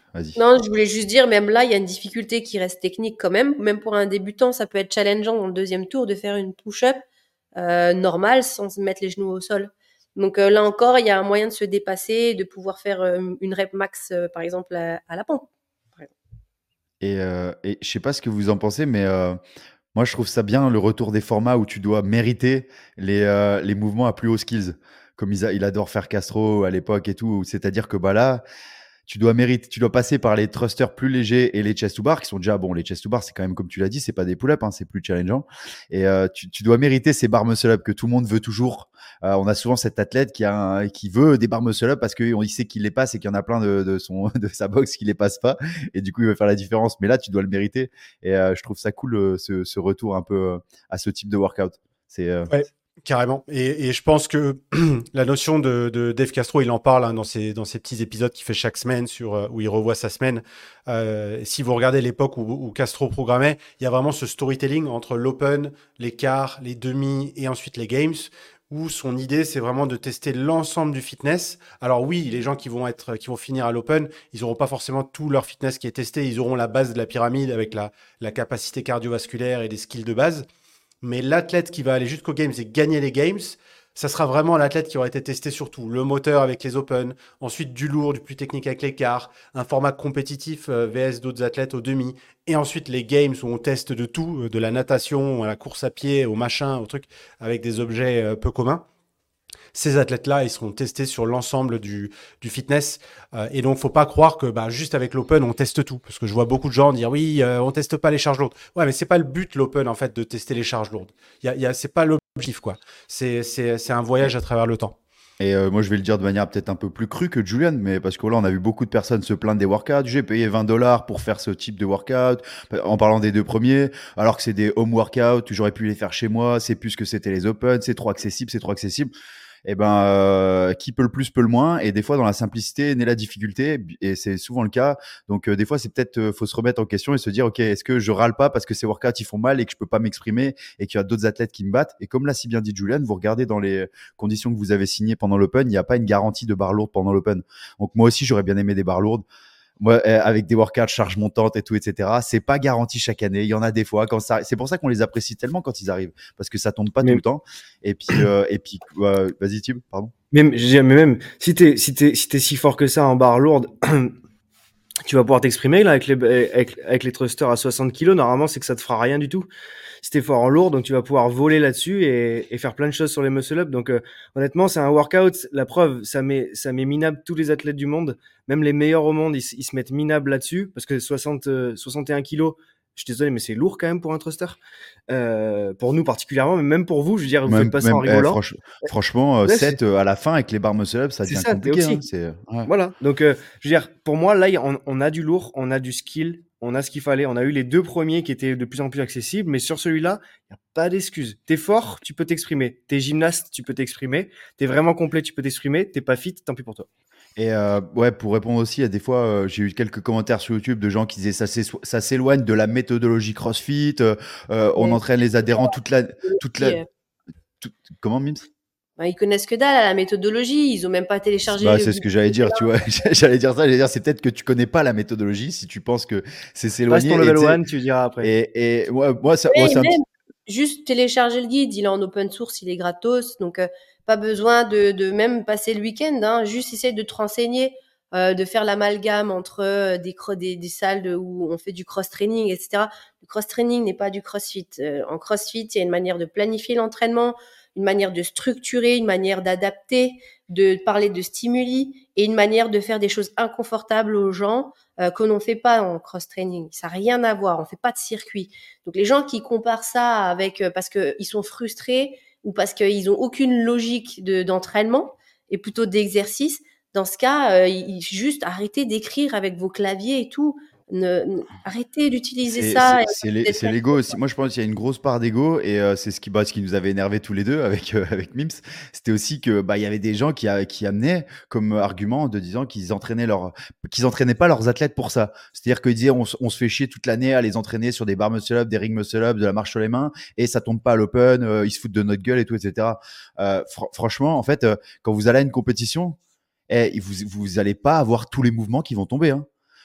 C: vas-y.
B: Non, je voulais juste dire, même là, il y a une difficulté qui reste technique quand même. Même pour un débutant, ça peut être challengeant dans le deuxième tour de faire une push-up euh, normale sans se mettre les genoux au sol. Donc euh, là encore, il y a un moyen de se dépasser, de pouvoir faire euh, une rep max, euh, par exemple, à, à la pompe.
C: Et, euh, et je sais pas ce que vous en pensez, mais euh, moi, je trouve ça bien le retour des formats où tu dois mériter les, euh, les mouvements à plus haut skills, comme il, a- il adore faire Castro à l'époque et tout. C'est-à-dire que bah là, tu dois mériter, tu dois passer par les thrusters plus légers et les chest to bar qui sont déjà bon. Les chest to bar, c'est quand même comme tu l'as dit, c'est pas des pull-ups, hein, c'est plus challengeant. Et euh, tu, tu dois mériter ces bar muscle up que tout le monde veut toujours. Euh, on a souvent cet athlète qui a un- qui veut des bar muscle up parce qu'il sait qu'il les passe et qu'il y en a plein de, de son de sa box qui les passe pas. Et du coup, il veut faire la différence. Mais là, tu dois le mériter. Et euh, je trouve ça cool euh, ce, ce retour un peu euh, à ce type de workout. C'est euh,
A: Ouais, carrément. Et, et je pense que la notion de, de Dave Castro, il en parle hein, dans ses, dans ses petits épisodes qu'il fait chaque semaine sur, euh, où il revoit sa semaine. Euh, si vous regardez l'époque où, où Castro programmait, il y a vraiment ce storytelling entre l'open, les quarts, les demi et ensuite les games, où son idée, c'est vraiment de tester l'ensemble du fitness. Alors oui, les gens qui vont être, qui vont finir à l'open, ils n'auront pas forcément tout leur fitness qui est testé. Ils auront la base de la pyramide avec la, la capacité cardiovasculaire et des skills de base. Mais l'athlète qui va aller jusqu'aux Games et gagner les Games, ça sera vraiment l'athlète qui aura été testé surtout. Le moteur avec les Open, ensuite du lourd, du plus technique avec les quarts, un format compétitif euh, V S d'autres athlètes au demi, et ensuite les Games où on teste de tout, euh, de la natation à la course à pied, au machin, au truc, avec des objets euh, peu communs. Ces athlètes-là, ils seront testés sur l'ensemble du, du fitness. Euh, et donc, faut pas croire que bah, juste avec l'open, on teste tout. Parce que je vois beaucoup de gens dire oui, euh, on teste pas les charges lourdes. Ouais, mais c'est pas le but, l'open, en fait, de tester les charges lourdes. Y a, y a, c'est pas l'objectif, quoi. C'est, c'est, c'est un voyage à travers le temps.
C: Et euh, moi, je vais le dire de manière peut-être un peu plus crue que Julian, mais parce que là, on a vu beaucoup de personnes se plaindre des workouts. J'ai payé vingt dollars pour faire ce type de workout, en parlant des deux premiers, alors que c'est des home workouts, j'aurais pu les faire chez moi, c'est plus que c'était les open, c'est trop accessible, c'est trop accessible. Eh ben, euh, qui peut le plus peut le moins, et des fois dans la simplicité naît la difficulté, et c'est souvent le cas. Donc euh, des fois c'est peut-être euh, faut se remettre en question et se dire ok, est-ce que je râle pas parce que ces workouts ils font mal et que je peux pas m'exprimer et qu'il y a d'autres athlètes qui me battent. Et comme l'a si bien dit Julian, vous regardez dans les conditions que vous avez signées pendant l'Open, il n'y a pas une garantie de barre lourde pendant l'Open. Donc moi aussi j'aurais bien aimé des barres lourdes. Moi, euh, avec des workouts charge montante et tout, et cetera. C'est pas garanti chaque année. Il y en a des fois quand ça. C'est pour ça qu'on les apprécie tellement quand ils arrivent, parce que ça tombe pas
D: Mais-
C: tout le temps. Et puis, euh, et puis, euh, vas-y Tim, pardon.
D: Même, je veux dire, mais même si t'es si t'es si t'es si fort que ça en barre lourde, tu vas pouvoir t'exprimer là avec les avec, avec les thrusters à soixante kilos. Normalement, c'est que ça te fera rien du tout. Si t'es fort en lourd, donc tu vas pouvoir voler là-dessus et, et faire plein de choses sur les muscle up. Donc euh, honnêtement, c'est un workout. La preuve, ça met ça met minable tous les athlètes du monde, même les meilleurs au monde, ils, ils se mettent minables là-dessus parce que soixante, euh, soixante et un kilos. Je suis désolé, mais c'est lourd quand même pour un thruster. Euh, pour nous particulièrement, mais même pour vous, je veux dire, vous
C: Même,
D: faites pas ça en
C: même, eh,
D: rigolant.
C: franch- franchement, euh,
D: Ouais, c'est
C: sept euh, à la fin avec les barres muscle up, ça
D: c'est
C: devient
D: ça, t'es
C: compliqué. Hein.
D: aussi.
C: C'est, ouais.
D: Voilà. Donc, euh, je veux dire, pour moi, là, y a- on, on a du lourd, on a du skill, on a ce qu'il fallait. On a eu les deux premiers qui étaient de plus en plus accessibles, mais sur celui-là, il n'y a pas d'excuse. T'es fort, tu peux t'exprimer. T'es gymnaste, tu peux t'exprimer. T'es vraiment complet, tu peux t'exprimer. T'es pas fit, tant pis pour toi.
C: Et euh, ouais, pour répondre aussi, à des fois, euh, j'ai eu quelques commentaires sur YouTube de gens qui disaient ça, s'é- ça s'éloigne de la méthodologie CrossFit. euh, euh, on
B: Ouais.
C: entraîne les adhérents toute la, toute la,
B: Et, euh,
C: toute- comment Mims?
B: bah, ils connaissent que dalle à la méthodologie. Ils ont même pas téléchargé
C: Bah,
B: le
C: c'est ce que j'allais dire, tu vois. J'allais dire ça, j'allais dire, c'est peut-être que tu connais pas la méthodologie si tu penses que c'est
D: Passe ton
C: s'éloigner. Et,
D: level
C: tu sais,
D: un, tu diras après.
C: et, et moi, moi, ça, moi,
B: Ouais,
C: c'est un
B: même
C: petit.
B: juste télécharger le guide, il est en open source, il est gratos, donc euh, pas besoin de, de même passer le week-end, hein, juste essayer de te renseigner, euh, de faire l'amalgame entre euh, des, cro- des, des salles de, où on fait du cross-training, et cetera. Le cross-training n'est pas du crossfit. Euh, en crossfit, il y a une manière de planifier l'entraînement, une manière de structurer, une manière d'adapter, de parler de stimuli et une manière de faire des choses inconfortables aux gens euh, que l'on ne fait pas en cross-training. Ça n'a rien à voir, on ne fait pas de circuit. Donc les gens qui comparent ça avec euh, parce qu'ils sont frustrés ou parce qu'ils n'ont aucune logique de, d'entraînement et plutôt d'exercice, dans ce cas, euh, il, juste arrêtez d'écrire avec vos claviers et tout. Ne, ne- arrêtez d'utiliser
C: C'est
B: ça.
C: c'est-
B: Et
C: c'est l'é-
B: d'être
C: c'est l'ego aussi. Moi, je pense qu'il y a une grosse part d'ego et euh, c'est ce qui, bah, ce qui nous avait énervé tous les deux avec, euh, avec Mims. C'était aussi que bah, il y avait des gens qui, a- qui amenaient comme argument de disant qu'ils entraînaient leur, qu'ils entraînaient pas leurs athlètes pour ça. C'est-à-dire qu'ils disaient on, s- on se fait chier toute l'année à les entraîner sur des bar muscle up, des ring muscle up, de la marche sur les mains et ça tombe pas à l'open, euh, ils se foutent de notre gueule et tout, et cetera. Euh, fr- franchement, en fait, euh, quand vous allez à une compétition, eh, vous, vous allez pas avoir tous les mouvements qui vont tomber. Hein.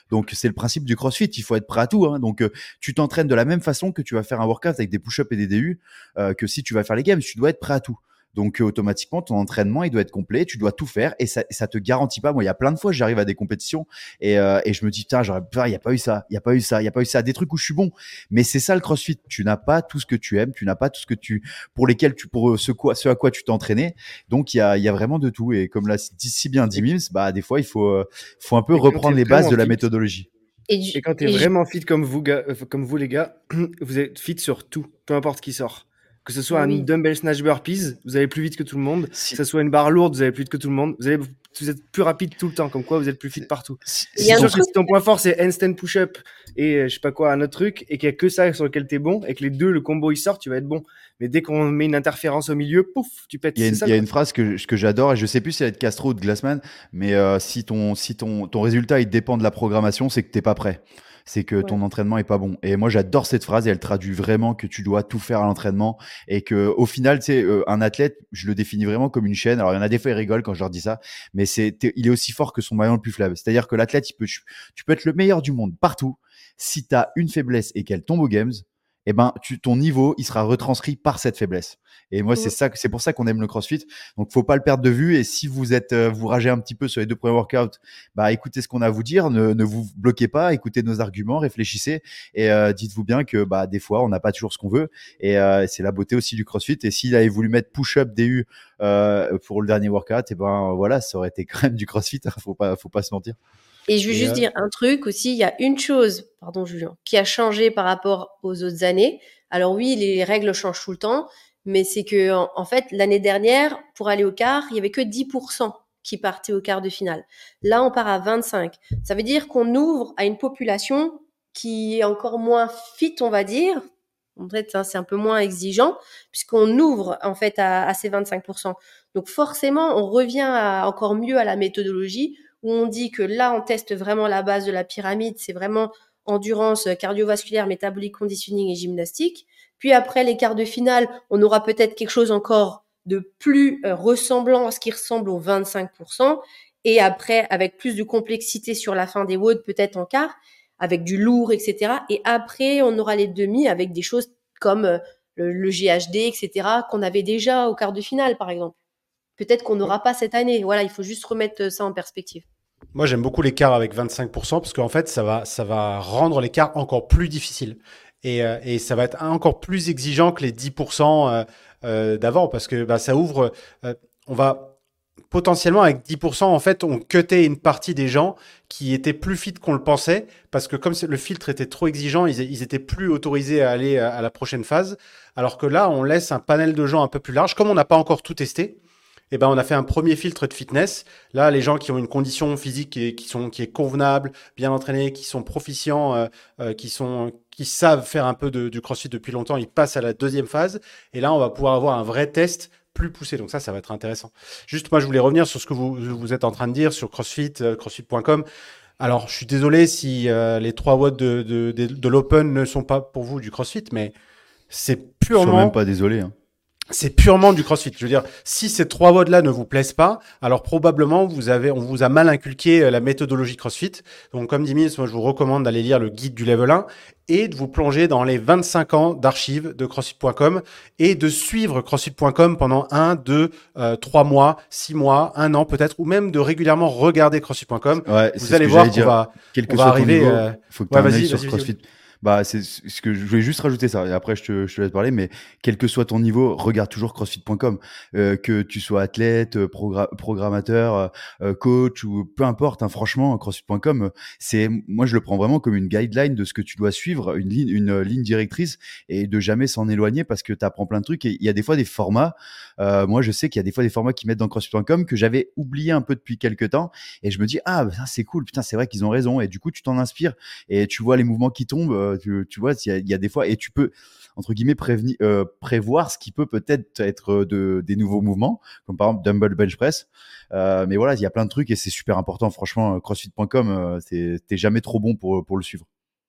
C: Donc, c'est le principe du CrossFit. Il faut être prêt à tout. Hein. Donc, euh, tu t'entraînes de la même façon que tu vas faire un workout avec des push-ups et des D U, euh, que si tu vas faire les games, tu dois être prêt à tout. Donc, euh, automatiquement, ton entraînement, il doit être complet. Tu dois tout faire et ça, ça te garantit pas. Moi, il y a plein de fois, j'arrive à des compétitions et, euh, et je me dis, putain, j'aurais pas, il y a pas eu ça, il y a pas eu ça, il y a pas eu ça. Des trucs où je suis bon. Mais c'est ça le CrossFit. Tu n'as pas tout ce que tu aimes, tu n'as pas tout ce que tu, pour lesquels tu, pour ce quoi, ce à quoi tu t'es entraîné. Donc, il y a, il y a vraiment de tout. Et comme l'a dit si bien dit Mims, bah, des fois, il faut, euh, faut un peu
D: Et quand
C: reprendre
D: t'es
C: les bases
D: vraiment
C: de la
D: fit,
C: méthodologie.
B: Et, du-
D: et quand t'es
B: et je-
D: vraiment fit comme vous, gars, euh, comme vous les gars, vous êtes fit sur tout, peu importe qui sort. Que ce soit
B: bah
D: un
B: oui.
D: dumbbell snatch burpees, vous allez plus vite que tout le monde.
C: Si-
D: Que ce soit une barre lourde, vous allez plus vite que tout le monde. Vous, allez, vous êtes plus rapide tout le temps, comme quoi vous êtes plus fit partout.
C: si-
B: Il y
C: si
B: a
D: C'est
B: un
C: ton-
D: sûr que
B: truc,
D: si ton point fort c'est handstand push-up et euh, je sais pas quoi, un autre truc, et qu'il y a que ça sur lequel t'es bon, et que les deux, le combo il sort, tu vas être bon. Mais dès qu'on met une interférence au milieu, pouf, tu pètes.
C: Il y a
D: C'est
C: une,
D: ça
C: il y a
D: le
C: une phrase que, que j'adore et je sais plus si elle est de Castro ou de Glassman, mais euh, si, ton, si ton, ton résultat il dépend de la programmation, c'est que t'es pas prêt. C'est que ton
B: Ouais.
C: entraînement est pas bon. Et moi, j'adore cette phrase et elle traduit vraiment que tu dois tout faire à l'entraînement et que au final, tu sais, euh, un athlète, je le définis vraiment comme une chaîne. Alors, il y en a des fois, ils rigolent quand je leur dis ça, mais c'est, t'es- il est aussi fort que son maillon le plus faible. C'est-à-dire que l'athlète, il peut, tu, tu peux être le meilleur du monde partout. Si tu as une faiblesse et qu'elle tombe aux games, eh ben, tu, ton niveau, il sera retranscrit par cette faiblesse. Et moi, c'est
B: Mm.
C: ça, c'est pour ça qu'on aime le CrossFit. Donc, faut pas le perdre de vue. Et si vous êtes, euh, vous ragez un petit peu sur les deux premiers workouts, bah, écoutez ce qu'on a à vous dire. Ne, ne vous bloquez pas. Écoutez nos arguments, réfléchissez et euh, dites-vous bien que, bah, des fois, on n'a pas toujours ce qu'on veut. Et euh, c'est la beauté aussi du CrossFit. Et s'il avait voulu mettre push-up, D U euh, pour le dernier workout, et ben voilà, ça aurait été quand même du CrossFit. Faut pas, faut pas se mentir.
B: Et je veux
A: Et,
B: juste
A: euh,
B: dire un truc aussi, il y a une chose, pardon Julien, qui a changé par rapport aux autres années. Alors oui, les règles changent tout le temps, mais c'est que en, en fait, l'année dernière, pour aller au quart, il y avait que dix pour cent qui partaient au quart de finale. Là, on part à vingt-cinq. Ça veut dire qu'on ouvre à une population qui est encore moins fit, on va dire. En fait, hein, c'est un peu moins exigeant puisqu'on ouvre en fait à, à ces vingt-cinq pour cent. Donc forcément, on revient à, encore mieux à la méthodologie où on dit que là, on teste vraiment la base de la pyramide, c'est vraiment endurance cardiovasculaire, métabolique, conditioning et gymnastique. Puis après les quarts de finale, on aura peut-être quelque chose encore de plus euh, ressemblant à ce qui ressemble aux vingt-cinq pour cent. Et après, avec plus de complexité sur la fin des W O D, peut-être en quart, avec du lourd, et cetera. Et après, on aura les demi avec des choses comme euh, le, le G H D, et cetera, qu'on avait déjà au quart de finale, par exemple. Peut-être qu'on n'aura pas cette année. Voilà, il faut juste remettre ça en perspective.
A: Moi, j'aime beaucoup l'écart avec vingt-cinq pour cent parce qu'en fait, ça va, ça va rendre l'écart encore plus difficile. Et, euh, et ça va être encore plus exigeant que les dix pour cent euh, euh, d'avant parce que bah, ça ouvre. Euh, on va potentiellement, avec dix pour cent, en fait, on cutait une partie des gens qui étaient plus fit qu'on le pensait parce que comme c'est- le filtre était trop exigeant, ils, ils étaient plus autorisés à aller à, à la prochaine phase. Alors que là, on laisse un panel de gens un peu plus large. Comme on n'a pas encore tout testé, eh ben, on a fait un premier filtre de fitness. Là, les gens qui ont une condition physique qui est, qui sont, qui est convenable, bien entraînés, qui sont proficients, euh, euh, qui sont, qui savent faire un peu de, du CrossFit depuis longtemps, ils passent à la deuxième phase. Et là, on va pouvoir avoir un vrai test plus poussé. Donc ça, ça va être intéressant. Juste, moi, je voulais revenir sur ce que vous, vous êtes en train de dire sur CrossFit, euh, CrossFit point com. Alors, je suis désolé si euh, les trois watts de, de, de, de l'Open ne sont pas pour vous du CrossFit, mais c'est
C: Je suis même
A: purement
C: pas désolé. Hein.
A: c'est purement du CrossFit. Je veux dire, si ces trois W O D-là ne vous plaisent pas, alors probablement vous avez, on vous a mal inculqué euh, la méthodologie CrossFit. Donc, comme dit Mims, moi je vous recommande d'aller lire le guide du level un et de vous plonger dans les vingt-cinq ans d'archives de CrossFit point com et de suivre CrossFit point com pendant un, deux, euh, trois mois, six mois, un an peut-être, ou même de régulièrement regarder CrossFit point com.
C: Ouais, c'est
A: Vous
C: ce
A: allez
C: que
A: voir
C: j'allais
A: qu'on
C: dire.
A: va,
C: Quel que
A: on va
C: soit ton
A: arriver.
C: niveau,
A: euh,
C: faut que tu
A: Ouais,
C: aies un
A: vas-y,
C: œil sur
A: vas-y, vas-y.
C: CrossFit. Bah, c'est ce que je voulais juste rajouter ça. Et après, je te, je te laisse parler. Mais quel que soit ton niveau, regarde toujours CrossFit point com. Euh, que tu sois athlète, euh, progra- programmateur, euh, euh, coach ou peu importe. Hein, franchement, CrossFit point com, c'est, moi, je le prends vraiment comme une guideline de ce que tu dois suivre, une ligne, une euh, ligne directrice et de jamais s'en éloigner parce que tu apprends plein de trucs. Et il y a des fois des formats. Euh, moi, je sais qu'il y a des fois des formats qui mettent dans CrossFit point com que j'avais oublié un peu depuis quelques temps. Et je me dis, ah, bah, c'est cool. Putain, c'est vrai qu'ils ont raison. Et du coup, tu t'en inspires et tu vois les mouvements qui tombent. Tu, tu vois, il y, a, il y a des fois, et tu peux, entre guillemets, prévenir, euh, prévoir ce qui peut peut-être être de, des nouveaux mouvements, comme par exemple Dumbbell Bench Press. Euh, mais voilà, il y a plein de trucs et c'est super important. Franchement, CrossFit point com, euh, c'est, t'es jamais trop bon pour, pour le suivre.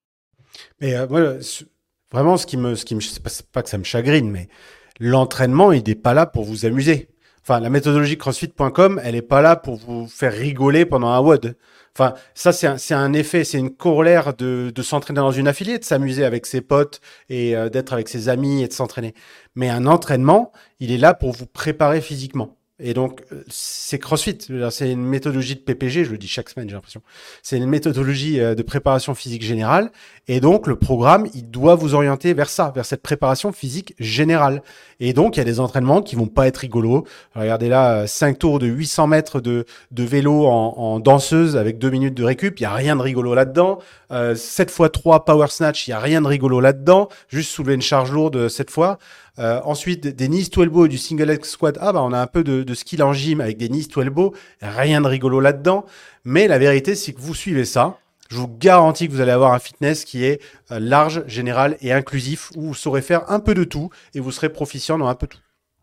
A: Mais euh, moi, ce- vraiment, ce qui me, ce qui me, c'est pas, c'est pas que ça me chagrine, mais l'entraînement, il n'est pas là pour vous amuser. Enfin, la méthodologie crossfit point com, elle est pas là pour vous faire rigoler pendant un W O D. Enfin, ça, c'est un, c'est un effet, c'est une corollaire de, de s'entraîner dans une affiliée, de s'amuser avec ses potes et euh, d'être avec ses amis et de s'entraîner. Mais un entraînement, il est là pour vous préparer physiquement. Et donc, euh, c'est CrossFit. Je veux dire, c'est une méthodologie de P P G, je le dis chaque semaine, j'ai l'impression. C'est une méthodologie euh, de préparation physique générale. Et donc, le programme, il doit vous orienter vers ça, vers cette préparation physique générale. Et donc, il y a des entraînements qui vont pas être rigolos. Regardez là, cinq tours de huit cents mètres de, de vélo en, en danseuse avec deux minutes de récup. Il y a rien de rigolo là-dedans. Euh, sept fois trois power snatch, il y a rien de rigolo là-dedans. Juste soulever une charge lourde sept fois. Euh, ensuite, des knees to elbow et du single leg squat. Ah, bah, on a un peu de, de skill en gym avec des knees to elbow. Rien de rigolo là-dedans. Mais la vérité, c'est que vous suivez ça. Je vous garantis que vous allez avoir un fitness qui est euh, large, général et inclusif, où vous saurez faire un peu de tout et vous serez proficient dans un peu tout.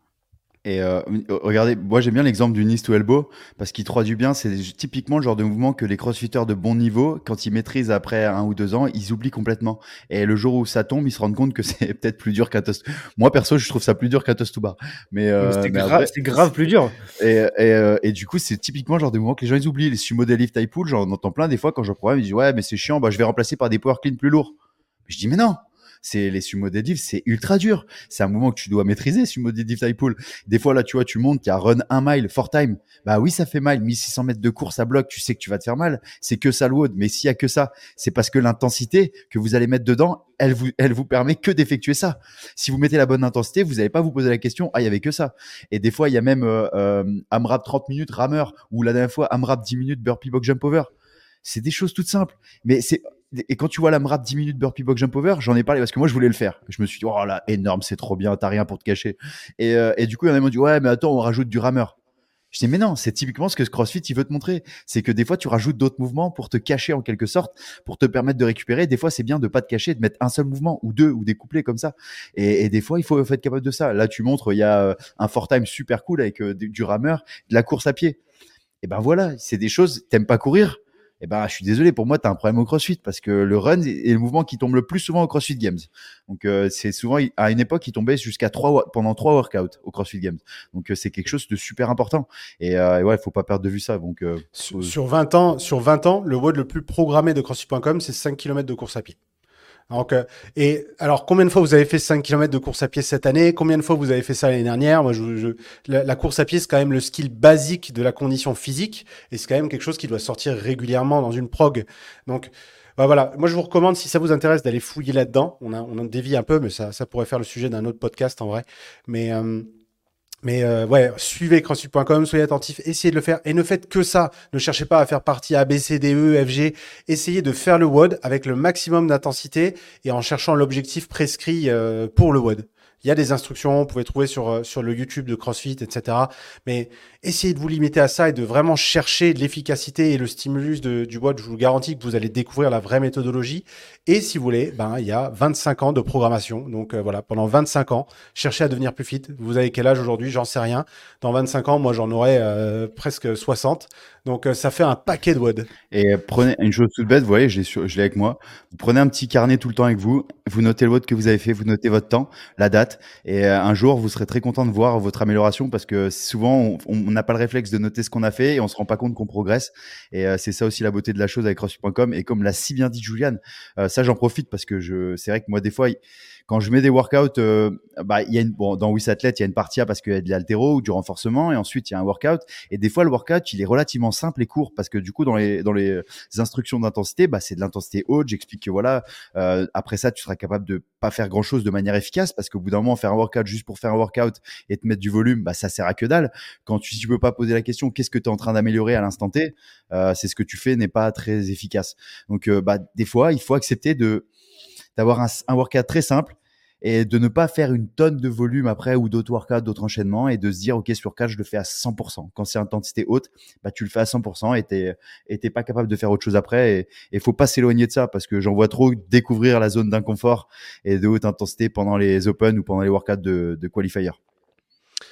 C: Et euh, regardez, moi j'aime bien l'exemple du knees to elbow parce qu'il traduit bien, c'est typiquement le genre de mouvement que les crossfitters de bon niveau, quand ils maîtrisent après un ou deux ans, ils oublient complètement. Et le jour où ça tombe, ils se rendent compte que c'est peut-être plus dur qu'un toast. Moi perso, je trouve ça plus dur qu'un toast to bar. Mais, euh,
D: Mais c'était
C: mais
D: grave,
C: après,
D: c'était grave plus dur.
C: Et, et, euh, et du coup, c'est typiquement le genre de mouvement que les gens ils oublient. Les sumo deadlift high pull, j'en entends plein des fois quand je programme, ils disent ouais, mais c'est chiant, bah je vais remplacer par des power clean plus lourds. Je dis mais non. C'est les sumo deadlift, c'est ultra dur. C'est un mouvement que tu dois maîtriser, sumo deadlift high pull. Des fois, là, tu vois, tu montes, tu as run un mile, four time. Bah oui, ça fait mal. mille six cents mètres de course à bloc, tu sais que tu vas te faire mal. C'est que ça le W O D. Mais s'il y a que ça, c'est parce que l'intensité que vous allez mettre dedans, elle vous, elle vous permet que d'effectuer ça. Si vous mettez la bonne intensité, vous n'allez pas vous poser la question, ah, il y avait que ça. Et des fois, il y a même euh, euh, AMRAP trente minutes rameur ou la dernière fois, AMRAP dix minutes burpee box jump over. C'est des choses toutes simples. Mais c'est, et quand tu vois l'AMRAP dix minutes burpee box jump over, j'en ai parlé parce que moi je voulais le faire. Je me suis dit, oh là, énorme, c'est trop bien, t'as rien pour te cacher. Et, euh, et du coup, il y en a qui m'ont dit, ouais, mais attends, on rajoute du rameur. Je dis, mais non, c'est typiquement ce que CrossFit il veut te montrer. C'est que des fois, tu rajoutes d'autres mouvements pour te cacher en quelque sorte, pour te permettre de récupérer. Des fois, c'est bien de pas te cacher, de mettre un seul mouvement ou deux ou des couplets comme ça. Et, et des fois, il faut, faut être capable de ça. Là, tu montres, il y a euh, un four time super cool avec euh, du rameur, de la course à pied. Et ben voilà, c'est des choses, t'aimes pas courir? Eh ben, je suis désolé, pour moi, tu as un problème au CrossFit parce que le run est le mouvement qui tombe le plus souvent au CrossFit Games. Donc, euh, c'est souvent, à une époque, il tombait jusqu'à trois, pendant trois workouts au CrossFit Games. Donc, euh, c'est quelque chose de super important. Et, euh, et ouais, il faut pas perdre de vue ça. Donc, euh,
A: sur, sur vingt ans, sur vingt ans, le W O D le plus programmé de CrossFit point com, c'est cinq kilomètres de course à pied. Donc, euh, et alors, combien de fois vous avez fait cinq kilomètres de course à pied cette année? Combien de fois vous avez fait ça l'année dernière? Moi, je, je, la, la course à pied, c'est quand même le skill basique de la condition physique et c'est quand même quelque chose qui doit sortir régulièrement dans une prog. Donc, bah voilà. Moi, je vous recommande, si ça vous intéresse, d'aller fouiller là-dedans. On a, on en dévie un peu, mais ça, ça pourrait faire le sujet d'un autre podcast en vrai. Mais, euh, Mais euh, ouais, suivez CrossFit point com, soyez attentifs, essayez de le faire et ne faites que ça. Ne cherchez pas à faire partie A, B, C, D, E, F, G. Essayez de faire le W O D avec le maximum d'intensité et en cherchant l'objectif prescrit euh, pour le W O D. Il y a des instructions, vous pouvez trouver sur, sur le YouTube de CrossFit, et cetera. Mais essayez de vous limiter à ça et de vraiment chercher de l'efficacité et le stimulus de, du W O D. Je vous garantis que vous allez découvrir la vraie méthodologie. Et si vous voulez, ben, il y a vingt-cinq ans de programmation. Donc euh, voilà, pendant vingt-cinq ans, cherchez à devenir plus fit. Vous avez quel âge aujourd'hui? J'en sais rien. Dans vingt-cinq ans, moi, j'en aurai euh, presque soixante. Donc euh, ça fait un paquet de W O D.
C: Et prenez une chose toute bête, vous voyez, je l'ai, sur, je l'ai avec moi. Vous prenez un petit carnet tout le temps avec vous. Vous notez le W O D que vous avez fait, vous notez votre temps, la date. Et euh, un jour, vous serez très content de voir votre amélioration parce que souvent, on n'a pas le réflexe de noter ce qu'on a fait et on se rend pas compte qu'on progresse. Et euh, c'est ça aussi la beauté de la chose avec CrossFit point com. Et comme l'a si bien dit Juliane, euh, ça, j'en profite parce que je, c'est vrai que moi, des fois, quand je mets des workouts, euh, bah, il y a une, bon, dans WissAthlete, il y a une partie A parce qu'il y a de l'haltéro ou du renforcement et ensuite il y a un workout. Et des fois, le workout, il est relativement simple et court parce que du coup, dans les, dans les instructions d'intensité, bah, c'est de l'intensité haute. J'explique que voilà, euh, après ça, tu seras capable de pas faire grand chose de manière efficace parce qu'au bout d'un moment, faire un workout juste pour faire un workout et te mettre du volume, bah, ça sert à que dalle. Quand tu, si tu peux pas poser la question, qu'est-ce que tu es en train d'améliorer à l'instant T, euh, c'est ce que tu fais n'est pas très efficace. Donc, euh, bah, des fois, il faut accepter de, d'avoir un, un workout très simple et de ne pas faire une tonne de volume après ou d'autres workouts, d'autres enchaînements et de se dire, OK, ce workout, je le fais à cent pour cent. Quand c'est intensité haute, bah, tu le fais à cent pour cent et t'es, et t'es pas capable de faire autre chose après. Et il faut pas s'éloigner de ça parce que j'en vois trop découvrir la zone d'inconfort et de haute intensité pendant les open ou pendant les workouts de, de qualifier.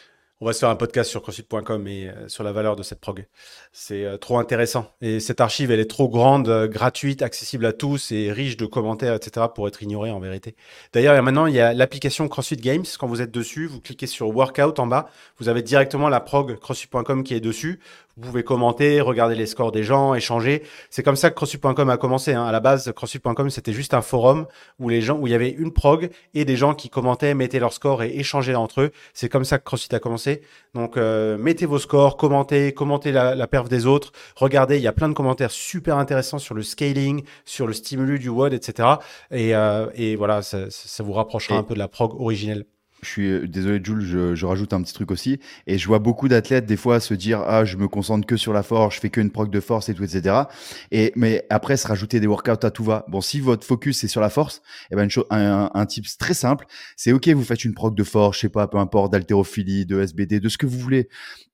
A: On va se faire un podcast sur CrossFit point com et euh, sur la valeur de cette prog. C'est euh, trop intéressant. Et cette archive, elle est trop grande, euh, gratuite, accessible à tous et riche de commentaires, et cetera pour être ignorée en vérité. D'ailleurs, il y a maintenant, il y a l'application CrossFit Games. Quand vous êtes dessus, vous cliquez sur Workout en bas. Vous avez directement la prog CrossFit point com qui est dessus. Vous pouvez commenter, regarder les scores des gens, échanger. C'est comme ça que CrossFit point com a commencé. Hein. À la base, CrossFit point com, c'était juste un forum où les gens, où il y avait une prog et des gens qui commentaient, mettaient leurs scores et échangeaient entre eux. C'est comme ça que CrossFit a commencé. Donc, euh, mettez vos scores, commentez, commentez la, la perf des autres. Regardez, il y a plein de commentaires super intéressants sur le scaling, sur le stimulus du W O D, et cetera. Et, euh, et voilà, ça, ça vous rapprochera
C: Et-
A: un peu de la prog originelle.
C: Je suis euh, désolé, Jules, je, je rajoute un petit truc aussi. Et je vois beaucoup d'athlètes, des fois, se dire, ah, je me concentre que sur la force, je fais que une prog de force et tout, et cetera. Et, mais après, se rajouter des workouts à tout va. Bon, si votre focus est sur la force, eh ben, une chose, un, un tips très simple, c'est OK, vous faites une prog de force, je sais pas, peu importe, d'haltérophilie, de S B D, de ce que vous voulez.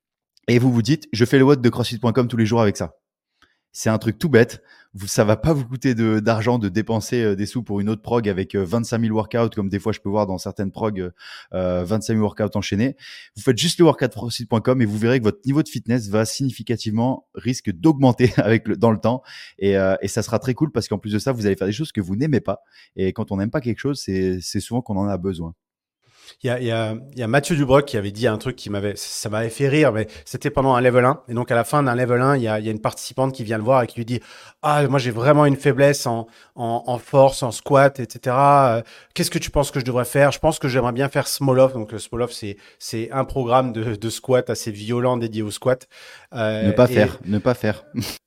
C: Et vous vous dites, je fais le W O D de CrossFit point com tous les jours avec ça. C'est un truc tout bête. Vous, ça va pas vous coûter de, d'argent de dépenser euh, des sous pour une autre prog avec euh, vingt-cinq mille workouts, comme des fois je peux voir dans certaines prog, euh, vingt-cinq mille workouts enchaînés. Vous faites juste le workout CrossFit point com et vous verrez que votre niveau de fitness va significativement risque d'augmenter avec le, dans le temps. Et, euh, et ça sera très cool parce qu'en plus de ça, vous allez faire des choses que vous n'aimez pas. Et quand on n'aime pas quelque chose, c'est, c'est souvent qu'on en a besoin.
A: Il y a, il y a, il y a Mathieu Dubroc qui avait dit un truc qui m'avait, ça m'avait fait rire, mais c'était pendant un level un. Et donc, à la fin d'un level un, il y a, il y a une participante qui vient le voir et qui lui dit, ah, moi, j'ai vraiment une faiblesse en, en, en force, en squat, et cetera. Euh, Qu'est-ce que tu penses que je devrais faire? Je pense que j'aimerais bien faire small off. Donc, le small off, c'est, c'est un programme de, de squat assez violent dédié au squat. Euh,
C: Ne pas
A: et,
C: faire, ne pas faire.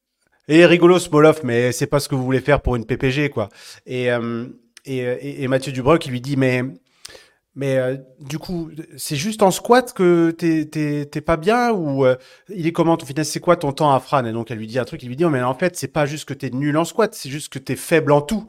A: et rigolo, small off, mais c'est pas ce que vous voulez faire pour une P P G, quoi. Et, euh, et, et, et Mathieu Dubroc, il lui dit, mais, mais euh, du coup, c'est juste en squat que t'es, t'es, t'es pas bien ou euh, il est comment ton fitness? C'est quoi ton temps à Fran? Et donc elle lui dit un truc, il lui dit, oh, mais en fait, c'est pas juste que t'es nul en squat, c'est juste que t'es faible en tout.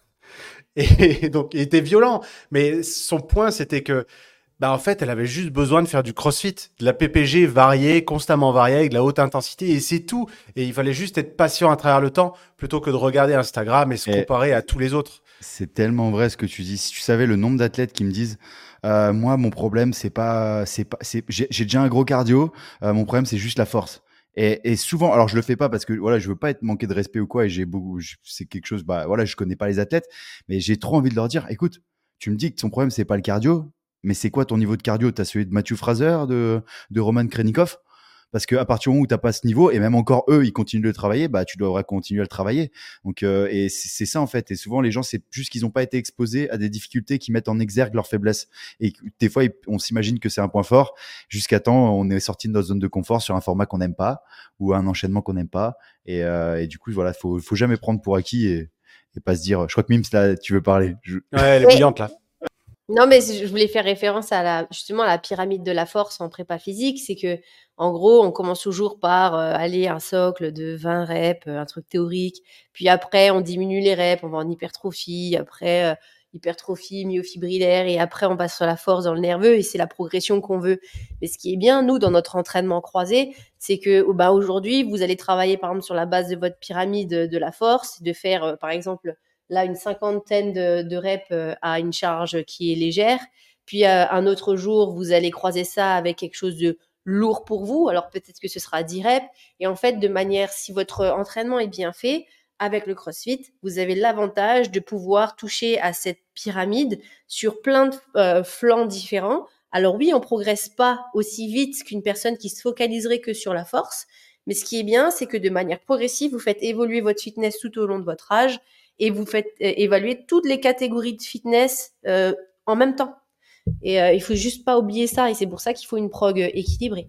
A: Et donc, il était violent. Mais son point, c'était que, bah, en fait, elle avait juste besoin de faire du crossfit, de la P P G variée, constamment variée, avec de la haute intensité, et c'est tout. Et il fallait juste être patient à travers le temps, plutôt que de regarder Instagram et se
C: Et
A: comparer à tous les autres.
C: c'est tellement vrai ce que tu dis. Si tu savais le nombre d'athlètes qui me disent, euh, moi, mon problème, c'est pas, c'est pas, c'est, j'ai, j'ai déjà un gros cardio. euh, mon problème, c'est juste la force. Et, et souvent, alors je le fais pas parce que voilà, je veux pas être manqué de respect ou quoi. Et j'ai beaucoup, je- c'est quelque chose, bah voilà, je connais pas les athlètes, mais j'ai trop envie de leur dire, écoute, tu me dis que ton problème c'est pas le cardio, mais c'est quoi ton niveau de cardio? T'as celui de Mathieu Fraser, de, de Roman Krenikov? Parce que à partir du moment où t'as pas ce niveau, et même encore eux, ils continuent de le travailler, bah tu devrais continuer à le travailler. Donc euh, et c'est c'est ça en fait. Et souvent les gens, c'est juste qu'ils n'ont pas été exposés à des difficultés qui mettent en exergue leurs faiblesses. Et que des fois, ils- on s'imagine que c'est un point fort, jusqu'à temps on est sorti de notre zone de confort sur un format qu'on n'aime pas ou un enchaînement qu'on n'aime pas. Et, euh, et du coup, voilà, faut faut jamais prendre pour acquis et, et pas se dire. Je crois que Mims là, tu veux parler. Je-
A: Ouais, elle est
B: Oui.
A: bouillante, là.
B: Non, mais je voulais faire référence à la, justement, à la pyramide de la force en prépa physique. C'est que, en gros, on commence toujours par euh, aller un socle de vingt reps, euh, un truc théorique. Puis après, on diminue les reps, on va en hypertrophie. Après, euh, hypertrophie, myofibrillaire. Et après, on passe sur la force dans le nerveux. Et c'est la progression qu'on veut. Mais ce qui est bien, nous, dans notre entraînement croisé, c'est que, oh, bah, aujourd'hui, vous allez travailler, par exemple, sur la base de votre pyramide de la force, de faire, euh, par exemple, là une cinquantaine de, de reps euh, à une charge qui est légère. Puis euh, un autre jour, vous allez croiser ça avec quelque chose de lourd pour vous. Alors peut-être que ce sera dix reps. Et en fait, de manière, si votre entraînement est bien fait, avec le CrossFit, vous avez l'avantage de pouvoir toucher à cette pyramide sur plein de euh, flancs différents. Alors oui, on progresse pas aussi vite qu'une personne qui se focaliserait que sur la force. Mais ce qui est bien, c'est que de manière progressive, vous faites évoluer votre fitness tout au long de votre âge et vous faites euh, évaluer toutes les catégories de fitness euh, en même temps. Et euh, il faut juste pas oublier ça, et c'est pour ça qu'il faut une prog équilibrée.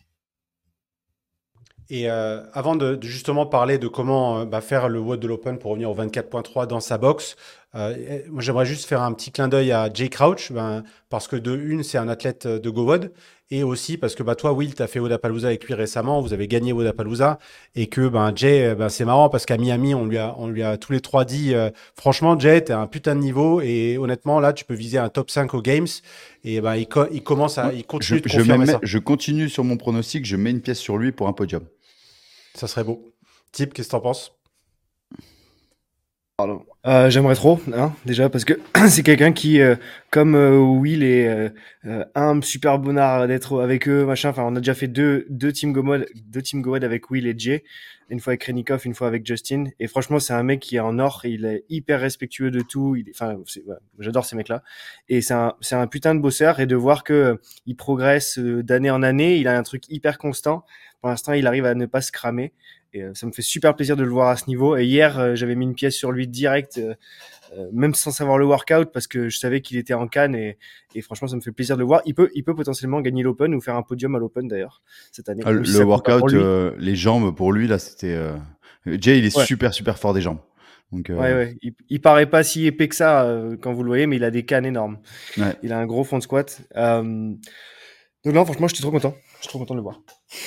A: Et euh, avant de, de justement parler de comment euh, bah, faire le W O D de l'Open pour revenir au vingt-quatre point trois dans sa box, euh, et- moi j'aimerais juste faire un petit clin d'œil à Jay Crouch, ben, parce que de une, c'est un athlète euh, de GoWOD, et aussi parce que bah, toi, Will, tu as fait Wodapalooza avec lui récemment, vous avez gagné Wodapalooza, et que ben, Jay, euh, ben, c'est marrant parce qu'à Miami, on lui a, on lui a tous les trois dit, euh, franchement, Jay, t'es un putain de niveau, et honnêtement, là, tu peux viser un top cinq aux Games, et ben, il, co- il commence à, il
C: je,
A: continue de
C: je,
A: confirmer
C: mets-
A: ça.
C: je continue sur mon pronostic. Je mets une pièce sur lui pour un podium.
A: Ça serait beau. Tip, qu'est-ce que t'en penses?
D: Pardon. Euh, j'aimerais trop, hein, déjà, parce que c'est quelqu'un qui, euh, comme euh, Will est euh, euh, humble, super bonnard d'être avec eux, machin. Enfin, on a déjà fait deux deux team go mode, deux team go mode avec Will et Jay, une fois avec Renikoff, une fois avec Justin. Et franchement, c'est un mec qui est en or. Il est hyper respectueux de tout. Il est, enfin, c'est, ouais, j'adore ces mecs-là. Et c'est un c'est un putain de bosseur. Et de voir que euh, il progresse euh, d'année en année, il a un truc hyper constant. Pour l'instant, il arrive à ne pas se cramer. Et euh, ça me fait super plaisir de le voir à ce niveau. Et hier, euh, j'avais mis une pièce sur lui direct, euh, euh, même sans savoir le workout, parce que je savais qu'il était en canne. Et, et franchement, ça me fait plaisir de le voir. Il peut, il peut potentiellement gagner l'Open ou faire un podium à l'Open d'ailleurs cette année.
C: Ah,
D: Même si
C: le
D: ça compte pas pour
C: workout,
D: lui.
C: euh, les jambes, pour lui, là, c'était. euh, Jay, il est
D: Ouais,
C: super, super fort des jambes. Donc,
D: ouais,
C: euh,
D: ouais. Il, il paraît pas si épais que ça euh, quand vous le voyez, mais il a des cannes énormes.
C: ouais.
D: Il a un gros fond de squat. Euh, donc non, franchement, je suis trop content. Je suis trop content de le voir.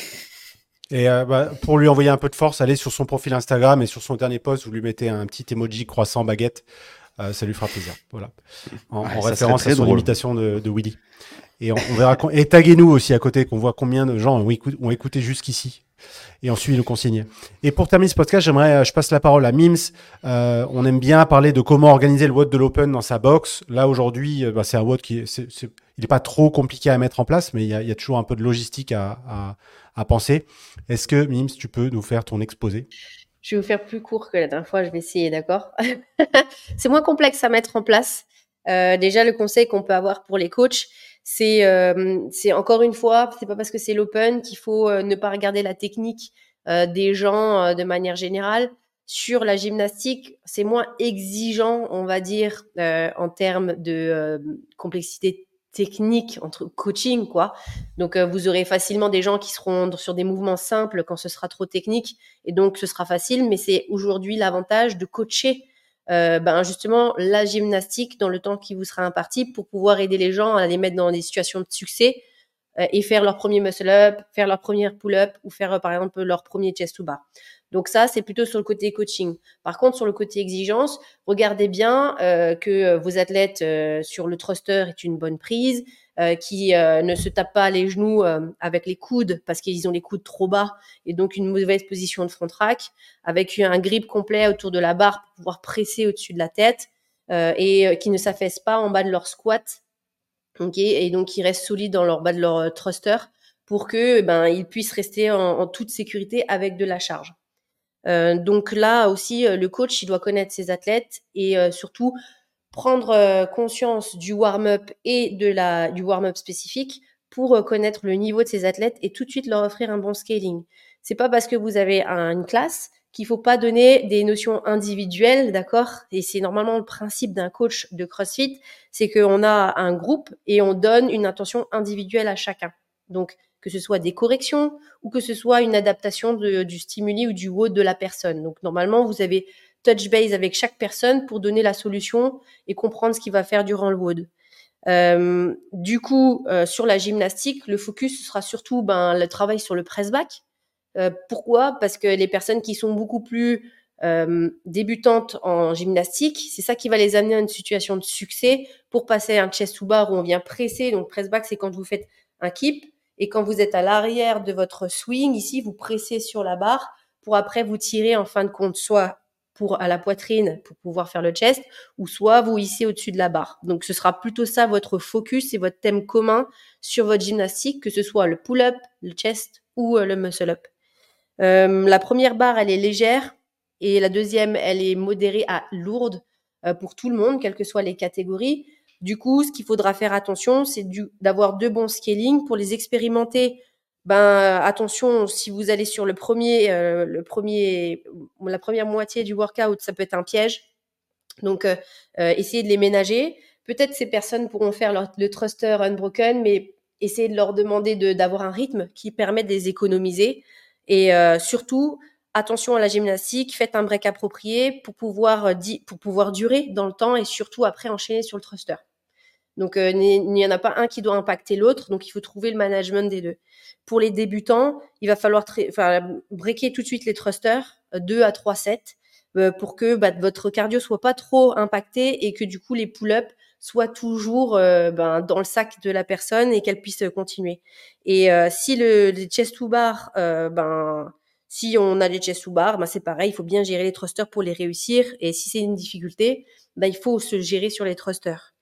A: Et euh, bah, pour lui envoyer un peu de force, allez sur son profil Instagram et sur son dernier post, vous lui mettez un petit emoji croissant baguette. Euh, ça lui fera plaisir. Voilà. En,
C: Ouais,
A: en
C: ça serait
A: référence à
C: très
A: son
C: drôle.
A: imitation de, de Willy. Et on, on verra. con- Et taguez-nous aussi à côté, qu'on voit combien de gens ont, écout- ont écouté jusqu'ici. Et on suit nos consignes. Et pour terminer ce podcast, j'aimerais, euh, je passe la parole à Mims. Euh, on aime bien parler de comment organiser le W O D de l'Open dans sa box. Là, aujourd'hui, euh, bah, c'est un W O D qui, est- c'est, c'est- il n'est pas trop compliqué à mettre en place, mais il y a, il y a toujours un peu de logistique à, à, à penser. Est-ce que, Mims, tu peux nous faire ton exposé?
B: Je vais vous faire plus court que la dernière fois, je vais essayer, d'accord? C'est moins complexe à mettre en place. Euh, déjà, le conseil qu'on peut avoir pour les coachs, c'est, euh, c'est encore une fois, c'est pas parce que c'est l'open qu'il faut euh, ne pas regarder la technique euh, des gens euh, de manière générale. Sur la gymnastique, c'est moins exigeant, on va dire, euh, en termes de euh, complexité technique entre coaching, quoi. Donc, euh, vous aurez facilement des gens qui seront sur des mouvements simples quand ce sera trop technique, et donc ce sera facile. Mais c'est aujourd'hui l'avantage de coacher euh, ben justement la gymnastique dans le temps qui vous sera imparti pour pouvoir aider les gens à les mettre dans des situations de succès euh, et faire leur premier muscle-up, faire leur première pull-up ou faire euh, par exemple leur premier chest to bar. Donc ça, c'est plutôt sur le côté coaching. Par contre, sur le côté exigence, regardez bien euh, que vos athlètes euh, sur le thruster est une bonne prise, euh, qui euh, ne se tapent pas les genoux euh, avec les coudes parce qu'ils ont les coudes trop bas et donc une mauvaise position de front rack, avec un grip complet autour de la barre pour pouvoir presser au-dessus de la tête euh, et euh, qui ne s'affaissent pas en bas de leur squat. Okay, et donc ils restent solides dans leur bas de leur euh, thruster pour que ben ils puissent rester en, en toute sécurité avec de la charge. Euh, donc là aussi, euh, le coach il doit connaître ses athlètes et euh, surtout prendre euh, conscience du warm-up et de la du warm-up spécifique pour euh, connaître le niveau de ses athlètes et tout de suite leur offrir un bon scaling. C'est pas parce que vous avez un, une classe qu'il faut pas donner des notions individuelles, d'accord? Et c'est normalement le principe d'un coach de CrossFit, c'est qu'on a un groupe et on donne une intention individuelle à chacun. Donc, que ce soit des corrections ou que ce soit une adaptation de, du stimuli ou du W O D de la personne. Donc, normalement, vous avez touch base avec chaque personne pour donner la solution et comprendre ce qu'il va faire durant le W O D. Euh, du coup, euh, sur la gymnastique, le focus sera surtout ben, le travail sur le press back. Euh, pourquoi? Parce que les personnes qui sont beaucoup plus euh, débutantes en gymnastique, c'est ça qui va les amener à une situation de succès pour passer un chest to bar où on vient presser. Donc press back, c'est quand vous faites un keep et quand vous êtes à l'arrière de votre swing, ici, vous pressez sur la barre pour après vous tirer en fin de compte, soit pour à la poitrine pour pouvoir faire le chest, ou soit vous hissez au-dessus de la barre. Donc ce sera plutôt ça votre focus et votre thème commun sur votre gymnastique, que ce soit le pull-up, le chest ou le muscle-up. Euh, la première barre, elle est légère et la deuxième, elle est modérée à lourde euh, pour tout le monde, quelles que soient les catégories. Du coup, ce qu'il faudra faire attention, c'est du, d'avoir deux bons scaling pour les expérimenter. Ben attention, si vous allez sur le premier, euh, le premier, la première moitié du workout, ça peut être un piège. Donc, euh, euh, essayez de les ménager. Peut-être ces personnes pourront faire leur, le thruster unbroken, mais essayez de leur demander de, d'avoir un rythme qui permet de les économiser. Et euh, surtout, attention à la gymnastique, faites un break approprié pour pouvoir, di- pour pouvoir durer dans le temps et surtout après enchaîner sur le thruster. Donc, euh, il n'y en a pas un qui doit impacter l'autre, donc il faut trouver le management des deux. Pour les débutants, il va falloir tra- enfin, breaker tout de suite les thrusters, deux à trois sets, euh, pour que bah, votre cardio soit pas trop impacté et que du coup les pull-ups soient toujours euh, ben, dans le sac de la personne et qu'elle puisse continuer. Et euh, si le, le chest to bar, euh, ben Si on a les chest to bar, bah, c'est pareil, il faut bien gérer les thrusters pour les réussir. Et si c'est une difficulté, bah, il faut se gérer sur les thrusters.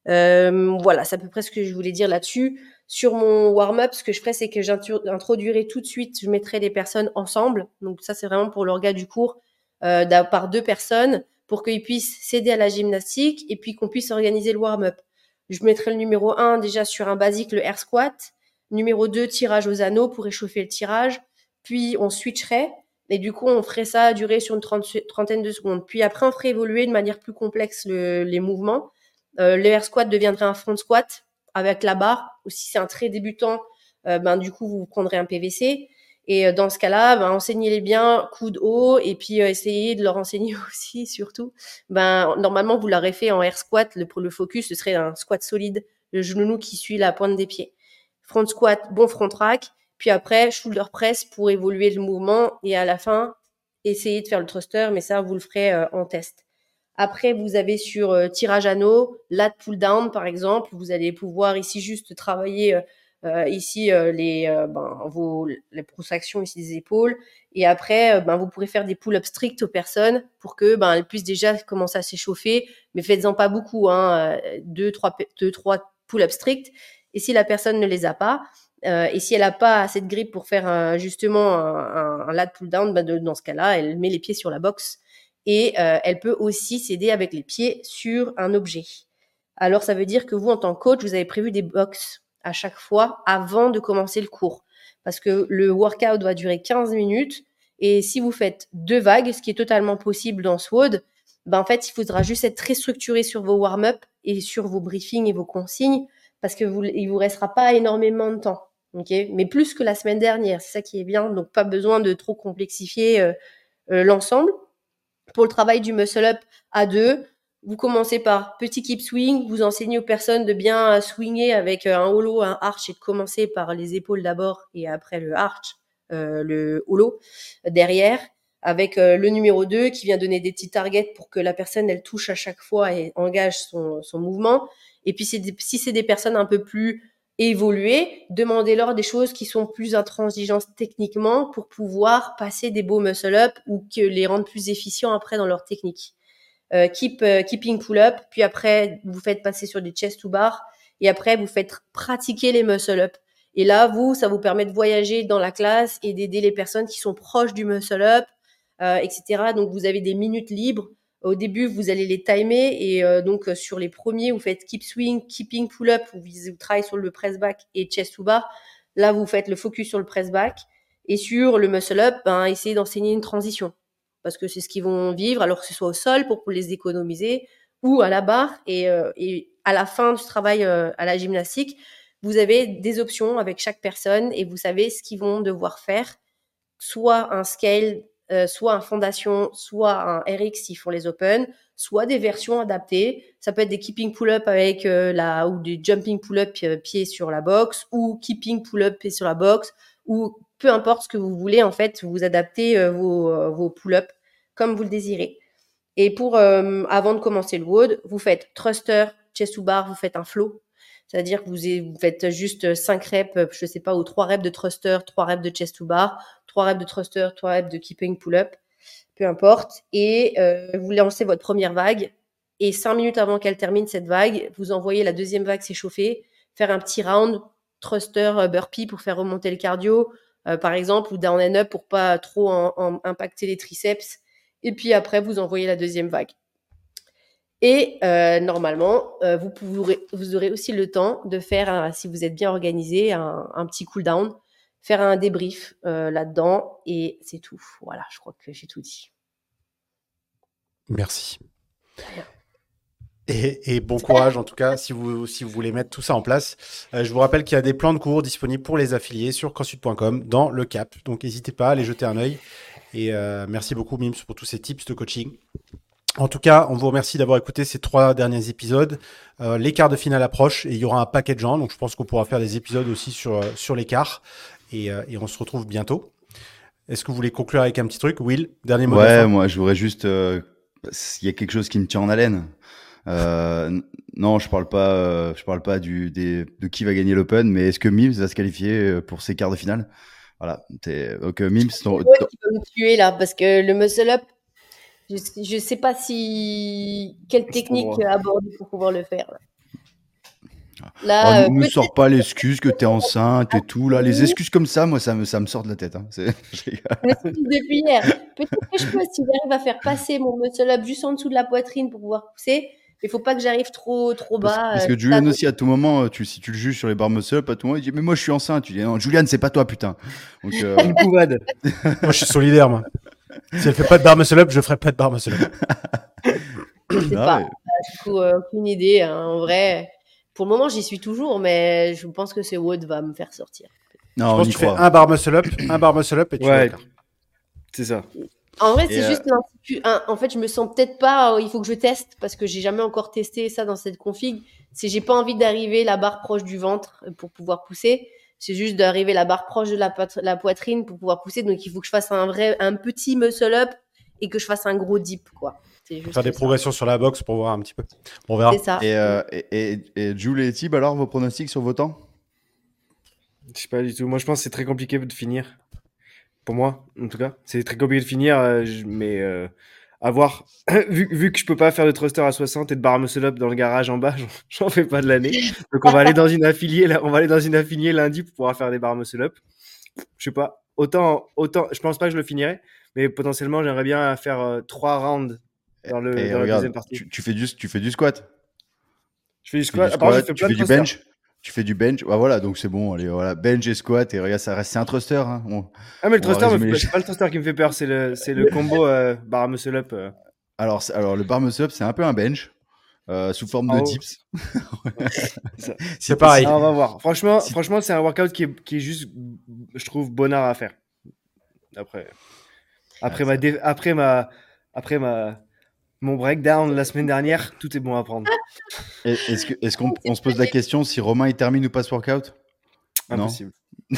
B: Euh, voilà, c'est à peu près ce que je voulais dire là-dessus. Sur mon warm-up, ce que je ferais, c'est que j'introduirais tout de suite, je mettrais les personnes ensemble. Donc ça, c'est vraiment pour l'orga du cours, euh, par deux personnes, pour qu'ils puissent s'aider à la gymnastique et puis qu'on puisse organiser le warm-up. Je mettrais le numéro un déjà sur un basique, le air squat. Numéro deux, tirage aux anneaux pour réchauffer le tirage. Puis on switcherait et du coup on ferait ça durer sur une trentaine de secondes. Puis après on ferait évoluer de manière plus complexe le, les mouvements. Euh, le air squat deviendrait un front squat avec la barre. Ou si c'est un très débutant, euh, ben du coup vous prendrez un P V C. Et euh, dans ce cas-là, ben enseignez-les bien coude haut et puis euh, essayez de leur enseigner aussi surtout. Ben normalement vous l'aurez fait en air squat. Le pour le focus ce serait un squat solide, le genou qui suit la pointe des pieds. Front squat, bon front rack. Puis après, shoulder press pour évoluer le mouvement. Et à la fin, essayez de faire le thruster, mais ça, vous le ferez euh, en test. Après, vous avez sur euh, tirage anneau, lat pull down, par exemple. Vous allez pouvoir ici juste travailler euh, ici euh, les, euh, ben, vos, les protractions ici des épaules. Et après, euh, ben, vous pourrez faire des pull-ups stricts aux personnes pour que ben, elles puissent déjà commencer à s'échauffer. Mais faites-en pas beaucoup, hein, deux, trois, deux, trois pull-ups stricts. Et si la personne ne les a pas, Euh, et si elle n'a pas assez de grip pour faire un, justement un, un, un lat pull down, bah de, dans ce cas-là, elle met les pieds sur la boxe et euh, elle peut aussi s'aider avec les pieds sur un objet. Alors ça veut dire que vous, en tant que coach, vous avez prévu des box à chaque fois avant de commencer le cours, parce que le workout doit durer quinze minutes et si vous faites deux vagues, ce qui est totalement possible dans S W O D, bah en fait il faudra juste être très structuré sur vos warm-up et sur vos briefings et vos consignes, parce que vous, il vous restera pas énormément de temps. Okay, mais plus que la semaine dernière, c'est ça qui est bien, donc pas besoin de trop complexifier euh, euh, l'ensemble. Pour le travail du muscle-up à deux, vous commencez par petit keep swing, vous enseignez aux personnes de bien swinger avec un hollow, un arch, et de commencer par les épaules d'abord et après le arch, euh, le hollow derrière, avec euh, le numéro deux qui vient donner des petits targets pour que la personne elle touche à chaque fois et engage son, son mouvement. Et puis c'est des, si c'est des personnes un peu plus évoluer, demandez-leur des choses qui sont plus intransigeantes techniquement pour pouvoir passer des beaux muscle-up ou que les rendre plus efficients après dans leur technique. Euh, keep, euh, keeping pull-up, puis après, vous faites passer sur des chest to bar et après, vous faites pratiquer les muscle-up. Et là, vous, ça vous permet de voyager dans la classe et d'aider les personnes qui sont proches du muscle-up, euh, et cetera. Donc, vous avez des minutes libres. Au début, vous allez les timer et euh, donc euh, sur les premiers, vous faites keep swing, keeping pull-up, vous, vous travaillez sur le press back et chest to bar. Là, vous faites le focus sur le press back et sur le muscle up, ben, essayez d'enseigner une transition parce que c'est ce qu'ils vont vivre, alors que ce soit au sol pour, pour les économiser ou à la barre. Et, euh, et à la fin du travail euh, à la gymnastique, vous avez des options avec chaque personne et vous savez ce qu'ils vont devoir faire, soit un scale, Euh, soit un fondation, soit un R X s'ils font les open, soit des versions adaptées. Ça peut être des keeping pull-up avec euh, la ou des jumping pull-up euh, pieds sur la box ou keeping pull-up pieds sur la box ou peu importe ce que vous voulez en fait, vous adaptez euh, vos, euh, vos pull-up comme vous le désirez. Et pour euh, avant de commencer le W O D, vous faites thruster, chest to bar, vous faites un flow. C'est-à-dire que vous, vous faites juste cinq reps, je sais pas, ou trois reps de thruster, trois reps de chest to bar, trois reps de thruster, trois reps de keeping pull-up, peu importe. Et euh, vous lancez votre première vague. Et cinq minutes avant qu'elle termine cette vague, vous envoyez la deuxième vague s'échauffer, faire un petit round, thruster, burpee pour faire remonter le cardio, euh, par exemple, ou down and up pour pas trop en, en impacter les triceps. Et puis après, vous envoyez la deuxième vague. Et euh, normalement, euh, vous, pourrez, vous aurez aussi le temps de faire, un, si vous êtes bien organisé, un, un petit cool down, faire un débrief euh, là-dedans, et c'est tout. Voilà, je crois que j'ai tout dit.
A: Merci. Et, et bon courage en tout cas si vous, si vous voulez mettre tout ça en place. Euh, je vous rappelle qu'il y a des plans de cours disponibles pour les affiliés sur crossfit point com dans le cap. Donc n'hésitez pas à aller jeter un œil. Et euh, merci beaucoup Mims pour tous ces tips de coaching. En tout cas, on vous remercie d'avoir écouté ces trois derniers épisodes. Euh, les quarts de finale approchent et il y aura un paquet de gens. Donc je pense qu'on pourra faire des épisodes aussi sur, sur les quarts. Et, euh, et on se retrouve bientôt. Est-ce que vous voulez conclure avec un petit truc? Will, dernier mot de la
C: Ouais,
A: fin.
C: moi je voudrais juste... Euh, il y a quelque chose qui me tient en haleine. Euh, non, je parle pas, euh, je parle pas du, des, de qui va gagner l'Open, mais est-ce que Mims va se qualifier pour ses quarts de finale? Voilà. T'es... Donc, euh, Mims, ton-
B: Ouais,
C: ton-
B: qui va me tuer là, parce que le muscle up, je, je sais pas si quelle
D: C'est
B: technique
D: ton droit.
B: aborder pour pouvoir le faire. Là,
C: Oh,
B: Là, euh,
C: ne me
B: peut-être
C: sors pas l'excuse que t'es enceinte et tout, là. Les
B: oui,
C: excuses comme ça, moi, ça me, ça me sort de la tête. Hein. C'est... je rigole.
B: je m'excuse depuis hier. Peut-être que je peux, si j'arrive à faire passer mon muscle up juste en dessous de la poitrine pour pouvoir pousser, mais il faut pas que j'arrive trop trop
C: Parce,
B: bas.
C: parce
B: euh,
C: que
B: ça,
C: Julian
B: donc,
C: aussi, à tout moment, euh, tu, si tu le juges sur les barres muscle-up, à tout moment, il dit mais moi je suis enceinte. Tu dis non, Julian, c'est pas toi, putain. Donc euh,
D: Une pouvade.
A: Moi, je suis solidaire, moi. Si elle fait pas de bar muscle up, je ferai pas de bar muscle up.
B: je sais
C: non,
B: pas.
C: mais-
B: Du coup, euh, aucune idée. Hein, en vrai, pour le moment, j'y suis toujours, mais je pense que ce WOD va me faire sortir.
C: non,
A: Je
C: on
A: pense
C: y
A: que tu fais
C: croit.
A: un bar muscle up, un bar muscle up et tu
D: Ouais.
A: vas au quart.
D: C'est ça.
B: En vrai,
C: Et,
B: c'est
C: euh,
B: juste l'insécu- un- En fait, je me sens peut-être pas. euh, Il faut que je teste parce que j'ai jamais encore testé ça dans cette config. C'est j'ai pas envie d'arriver la barre proche du ventre euh, pour pouvoir pousser. C'est juste d'arriver la barre proche de la, poit- la poitrine pour pouvoir pousser. Donc, il faut que je fasse un vrai, un petit muscle up et que je fasse un gros dip, quoi. C'est juste
A: Faire des
B: ça.
A: progressions sur la boxe pour voir un petit peu. Bon, on verra.
B: C'est ça.
C: Et, euh, et, et, et Jules et Tib, alors vos pronostics sur vos temps?
D: Je sais pas du tout. Moi, je pense que c'est très compliqué de finir. Pour moi, en tout cas. C'est très compliqué de finir, euh, je- mais euh, à voir. vu, vu que je peux pas faire de thruster à soixante et de bar muscle up dans le garage en bas, j'en- j'en fais pas de l'année. Donc, on va aller dans une affiliée, là, on va aller dans une affiliée lundi pour pouvoir faire des bar muscle up. Je sais pas. Autant, autant, je pense pas que je le finirai, mais potentiellement, j'aimerais bien faire euh, trois rounds dans, le,
C: Et
D: dans la
C: regarde,
D: deuxième partie.
C: tu, tu fais du, tu fais du squat.
D: Je fais du
C: Tu fais du
D: squat. Apparemment, j'ai
C: squat,
D: fait
C: tu
D: plein
C: fais
D: de
C: du
D: thrusters.
C: bench. Tu fais du bench. Ah, voilà, donc c'est bon. Allez, voilà. Bench et squat. Et regarde, ça reste, c'est un thruster. Hein. On-
D: Ah, mais le
C: on va
D: thruster, me
C: résumer
D: fait-
C: les
D: c'est pas le thruster qui me fait peur, c'est le, c'est le combo euh, bar muscle up euh,
C: Alors, c'est- alors, le bar muscle up, c'est un peu un bench euh, sous forme
D: en
C: de
D: haut.
C: dips.
D: C'est ça.
C: Si
A: C'est
C: t'es-
A: pareil.
D: Ah, on va voir. Franchement,
C: Si-
D: franchement, c'est un workout qui est, qui est juste, je trouve, bonnard à faire. Après, après
C: Ah,
D: ma,
C: ça-
D: dé- après ma, après ma, mon breakdown la semaine dernière, tout est bon à prendre.
C: Et- Est-ce que- est-ce qu'on on se pose la question si Romain il termine ou pas ce workout? Non.
D: Impossible.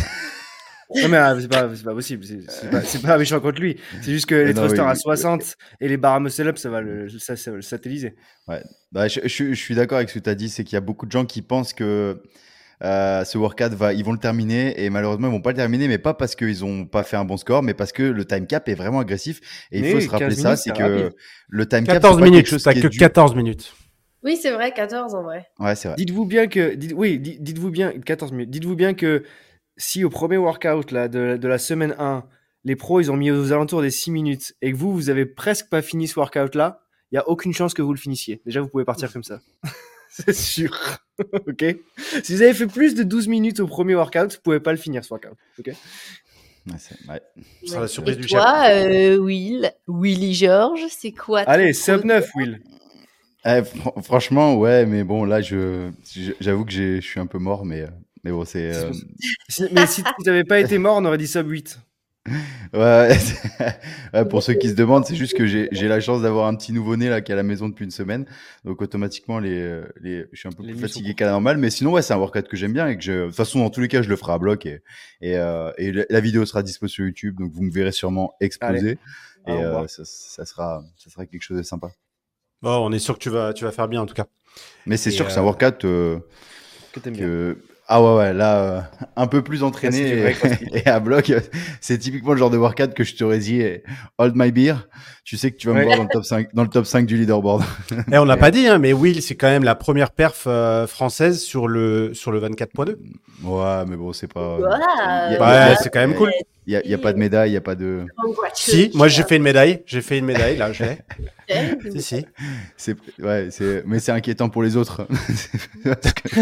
D: Non mais ah, c'est pas, c'est pas possible. C'est c'est pas, c'est pas méchant contre lui. C'est juste que les
C: non,
D: thrusters
C: oui,
D: à
C: oui.
D: soixante et les barres à muscle up, ça va le, ça, ça va le satelliser.
C: Bah, je, je- je suis d'accord avec ce que tu as dit, c'est qu'il y a beaucoup de gens qui pensent que euh, ce workout va, ils vont le terminer et malheureusement ils vont pas le terminer, mais pas parce qu'ils ont pas fait un bon score, mais parce que le time cap est vraiment agressif. Et il
D: Mais
C: faut
D: oui,
C: se rappeler
D: quinze
C: ça,
D: minutes,
C: c'est
D: c'est
C: que
D: rapide.
C: le time cap,
A: quatorze
C: c'est pas quelque
A: minutes,
C: chose
A: t'as
C: qui est
A: que
C: dû-
A: quatorze minutes.
B: Oui, c'est vrai, quatorze en vrai.
C: Ouais, c'est vrai.
D: Dites-vous bien que, dites, oui, di- dites-vous bien, quatorze minutes. Dites-vous bien que si au premier workout là, de, de la semaine un, les pros ils ont mis aux alentours des six minutes et que vous, vous avez presque pas fini ce workout là, il y a aucune chance que vous le finissiez. Déjà, vous pouvez partir comme ça. C'est sûr. Ok. Si vous avez fait plus de douze minutes au premier workout, vous pouvez pas le finir ce workout. Ok.
C: Ouais, c'est- ouais.
A: Ce sera la surprise
B: Et
A: du
B: toi, euh, Will, Willy Georges, c'est quoi ton
D: Allez, sub
B: prono?
D: neuf, Will.
C: Eh, fr- franchement, ouais, mais bon, là, je, je- j'avoue que j'ai- je suis un peu mort, mais, euh, mais bon, c'est.
D: C'est
C: euh,
D: possible. Si- mais si tu n'avais pas été mort, on aurait dit sub huit.
C: Ouais, ouais, pour ceux qui se demandent, c'est juste que j'ai j'ai la chance d'avoir un petit nouveau-né là qui est à la maison depuis une semaine, donc automatiquement les, euh, les je suis un peu
D: Les
C: plus
D: nuits
C: fatigué
D: sont
C: qu'à la normale, mais sinon ouais c'est un workout que j'aime bien et que je, de toute façon dans tous les cas je le ferai à bloc et et, euh, et la- la vidéo sera dispo sur YouTube, donc vous me verrez sûrement exploser
D: Allez,
C: et
D: au revoir.
C: euh, ça, ça sera ça sera quelque chose de sympa.
A: Bon, on est sûr que tu vas, tu vas faire bien en tout cas.
C: Mais c'est
A: Et,
C: sûr que c'est un
A: euh,
C: workout euh,
D: Que t'aimes bien.
C: que ah ouais ouais là euh, un peu plus
D: Là, c'est
C: entraîné
D: du vrai
C: et,
D: crossfit.
C: et à bloc euh, c'est typiquement le genre de workout que je t'aurais dit eh, hold my beer, tu sais que tu vas me
D: Ouais.
C: voir dans le top cinq dans le top cinq du leaderboard.
A: Et on l'a pas dit, hein, mais Will, c'est quand même la première perf euh, française sur le, sur le vingt-quatre point deux.
C: Ouais, mais bon, c'est pas.
B: Voilà.
C: y a- y a-
A: Ouais,
C: y a-
A: c'est quand même cool.
C: Il y a, y a pas de médaille, il y a pas de.
A: Si, moi j'ai fait une médaille. J'ai fait une médaille, là, je l'ai. Si, si.
C: C'est ouais, c'est mais c'est inquiétant pour les autres. Parce que-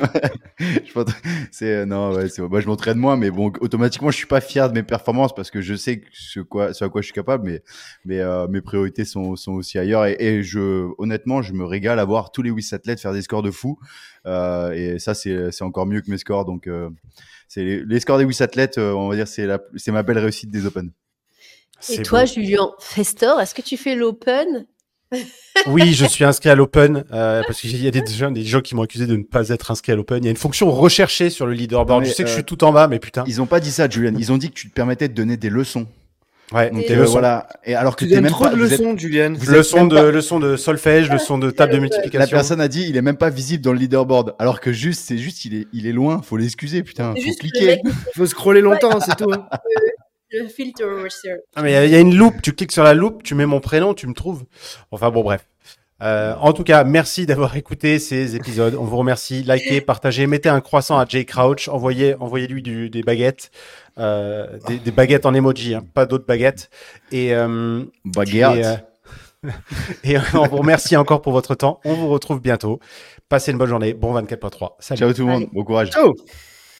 C: je pense- c'est non, ouais, c'est moi je m'entraîne moins, mais bon, automatiquement je suis pas fier de mes performances parce que je sais ce quoi, ce à quoi je suis capable, mais mais euh, mes priorités sont sont aussi ailleurs et, et je honnêtement je me régale à voir tous les Wiss athlètes faire des scores de fou euh, et ça c'est c'est encore mieux que mes scores donc. Euh, c'est les, les scores des Wiss athlètes, euh, on va dire, c'est la, c'est ma belle réussite des Open.
B: Et
A: C'est
B: toi,
A: beau.
B: Julien Festor, est-ce que tu fais l'open?
A: Oui, je suis inscrit à l'Open euh, parce qu'il y a des gens, des gens qui m'ont accusé de ne pas être inscrit à l'Open. Il y a une fonction recherchée sur le leaderboard.
C: Non, mais,
A: je sais que
C: euh,
A: je suis tout en bas, mais putain.
C: Ils ont pas dit ça, Julian. Ils ont dit que tu te permettais de donner des leçons.
A: Ouais,
C: Donc
B: Et
A: tes
C: euh,
A: leçons.
C: voilà. Et alors que
D: Tu
C: t'es
D: donnes
C: même
D: trop
C: pas.
D: de
C: vous êtes-
D: leçons, Julien.
C: vous êtes
A: Leçon
C: même
A: de,
C: pas-
A: leçon de solfège, leçon de table de
C: La
A: multiplication.
C: personne a dit, il est même pas visible dans le leaderboard. Alors que juste, c'est juste, il est, il est loin. Faut l'excuser, putain.
B: C'est
C: Faut
B: juste le
C: cliquer.
B: mec
D: Il faut scroller longtemps, c'est tout. hein.
B: le filter research.
A: Ah, mais il y a- il y, a une loupe, tu cliques sur la loupe, tu mets mon prénom, tu me trouves. Enfin bon, bref. Euh, en tout cas, merci d'avoir écouté ces épisodes. On vous remercie. Likez, partagez, mettez un croissant à Jay Crouch, envoyez, envoyez-lui du, des baguettes, euh, des, des baguettes en emoji, hein, pas d'autres baguettes. Et, euh,
C: Baguette.
A: et, euh, et on vous remercie encore pour votre temps. On vous retrouve bientôt. Passez une bonne journée. Bon vingt-quatre point trois. Salut.
C: Ciao tout le monde.
B: Allez.
C: Bon courage.
D: Ciao.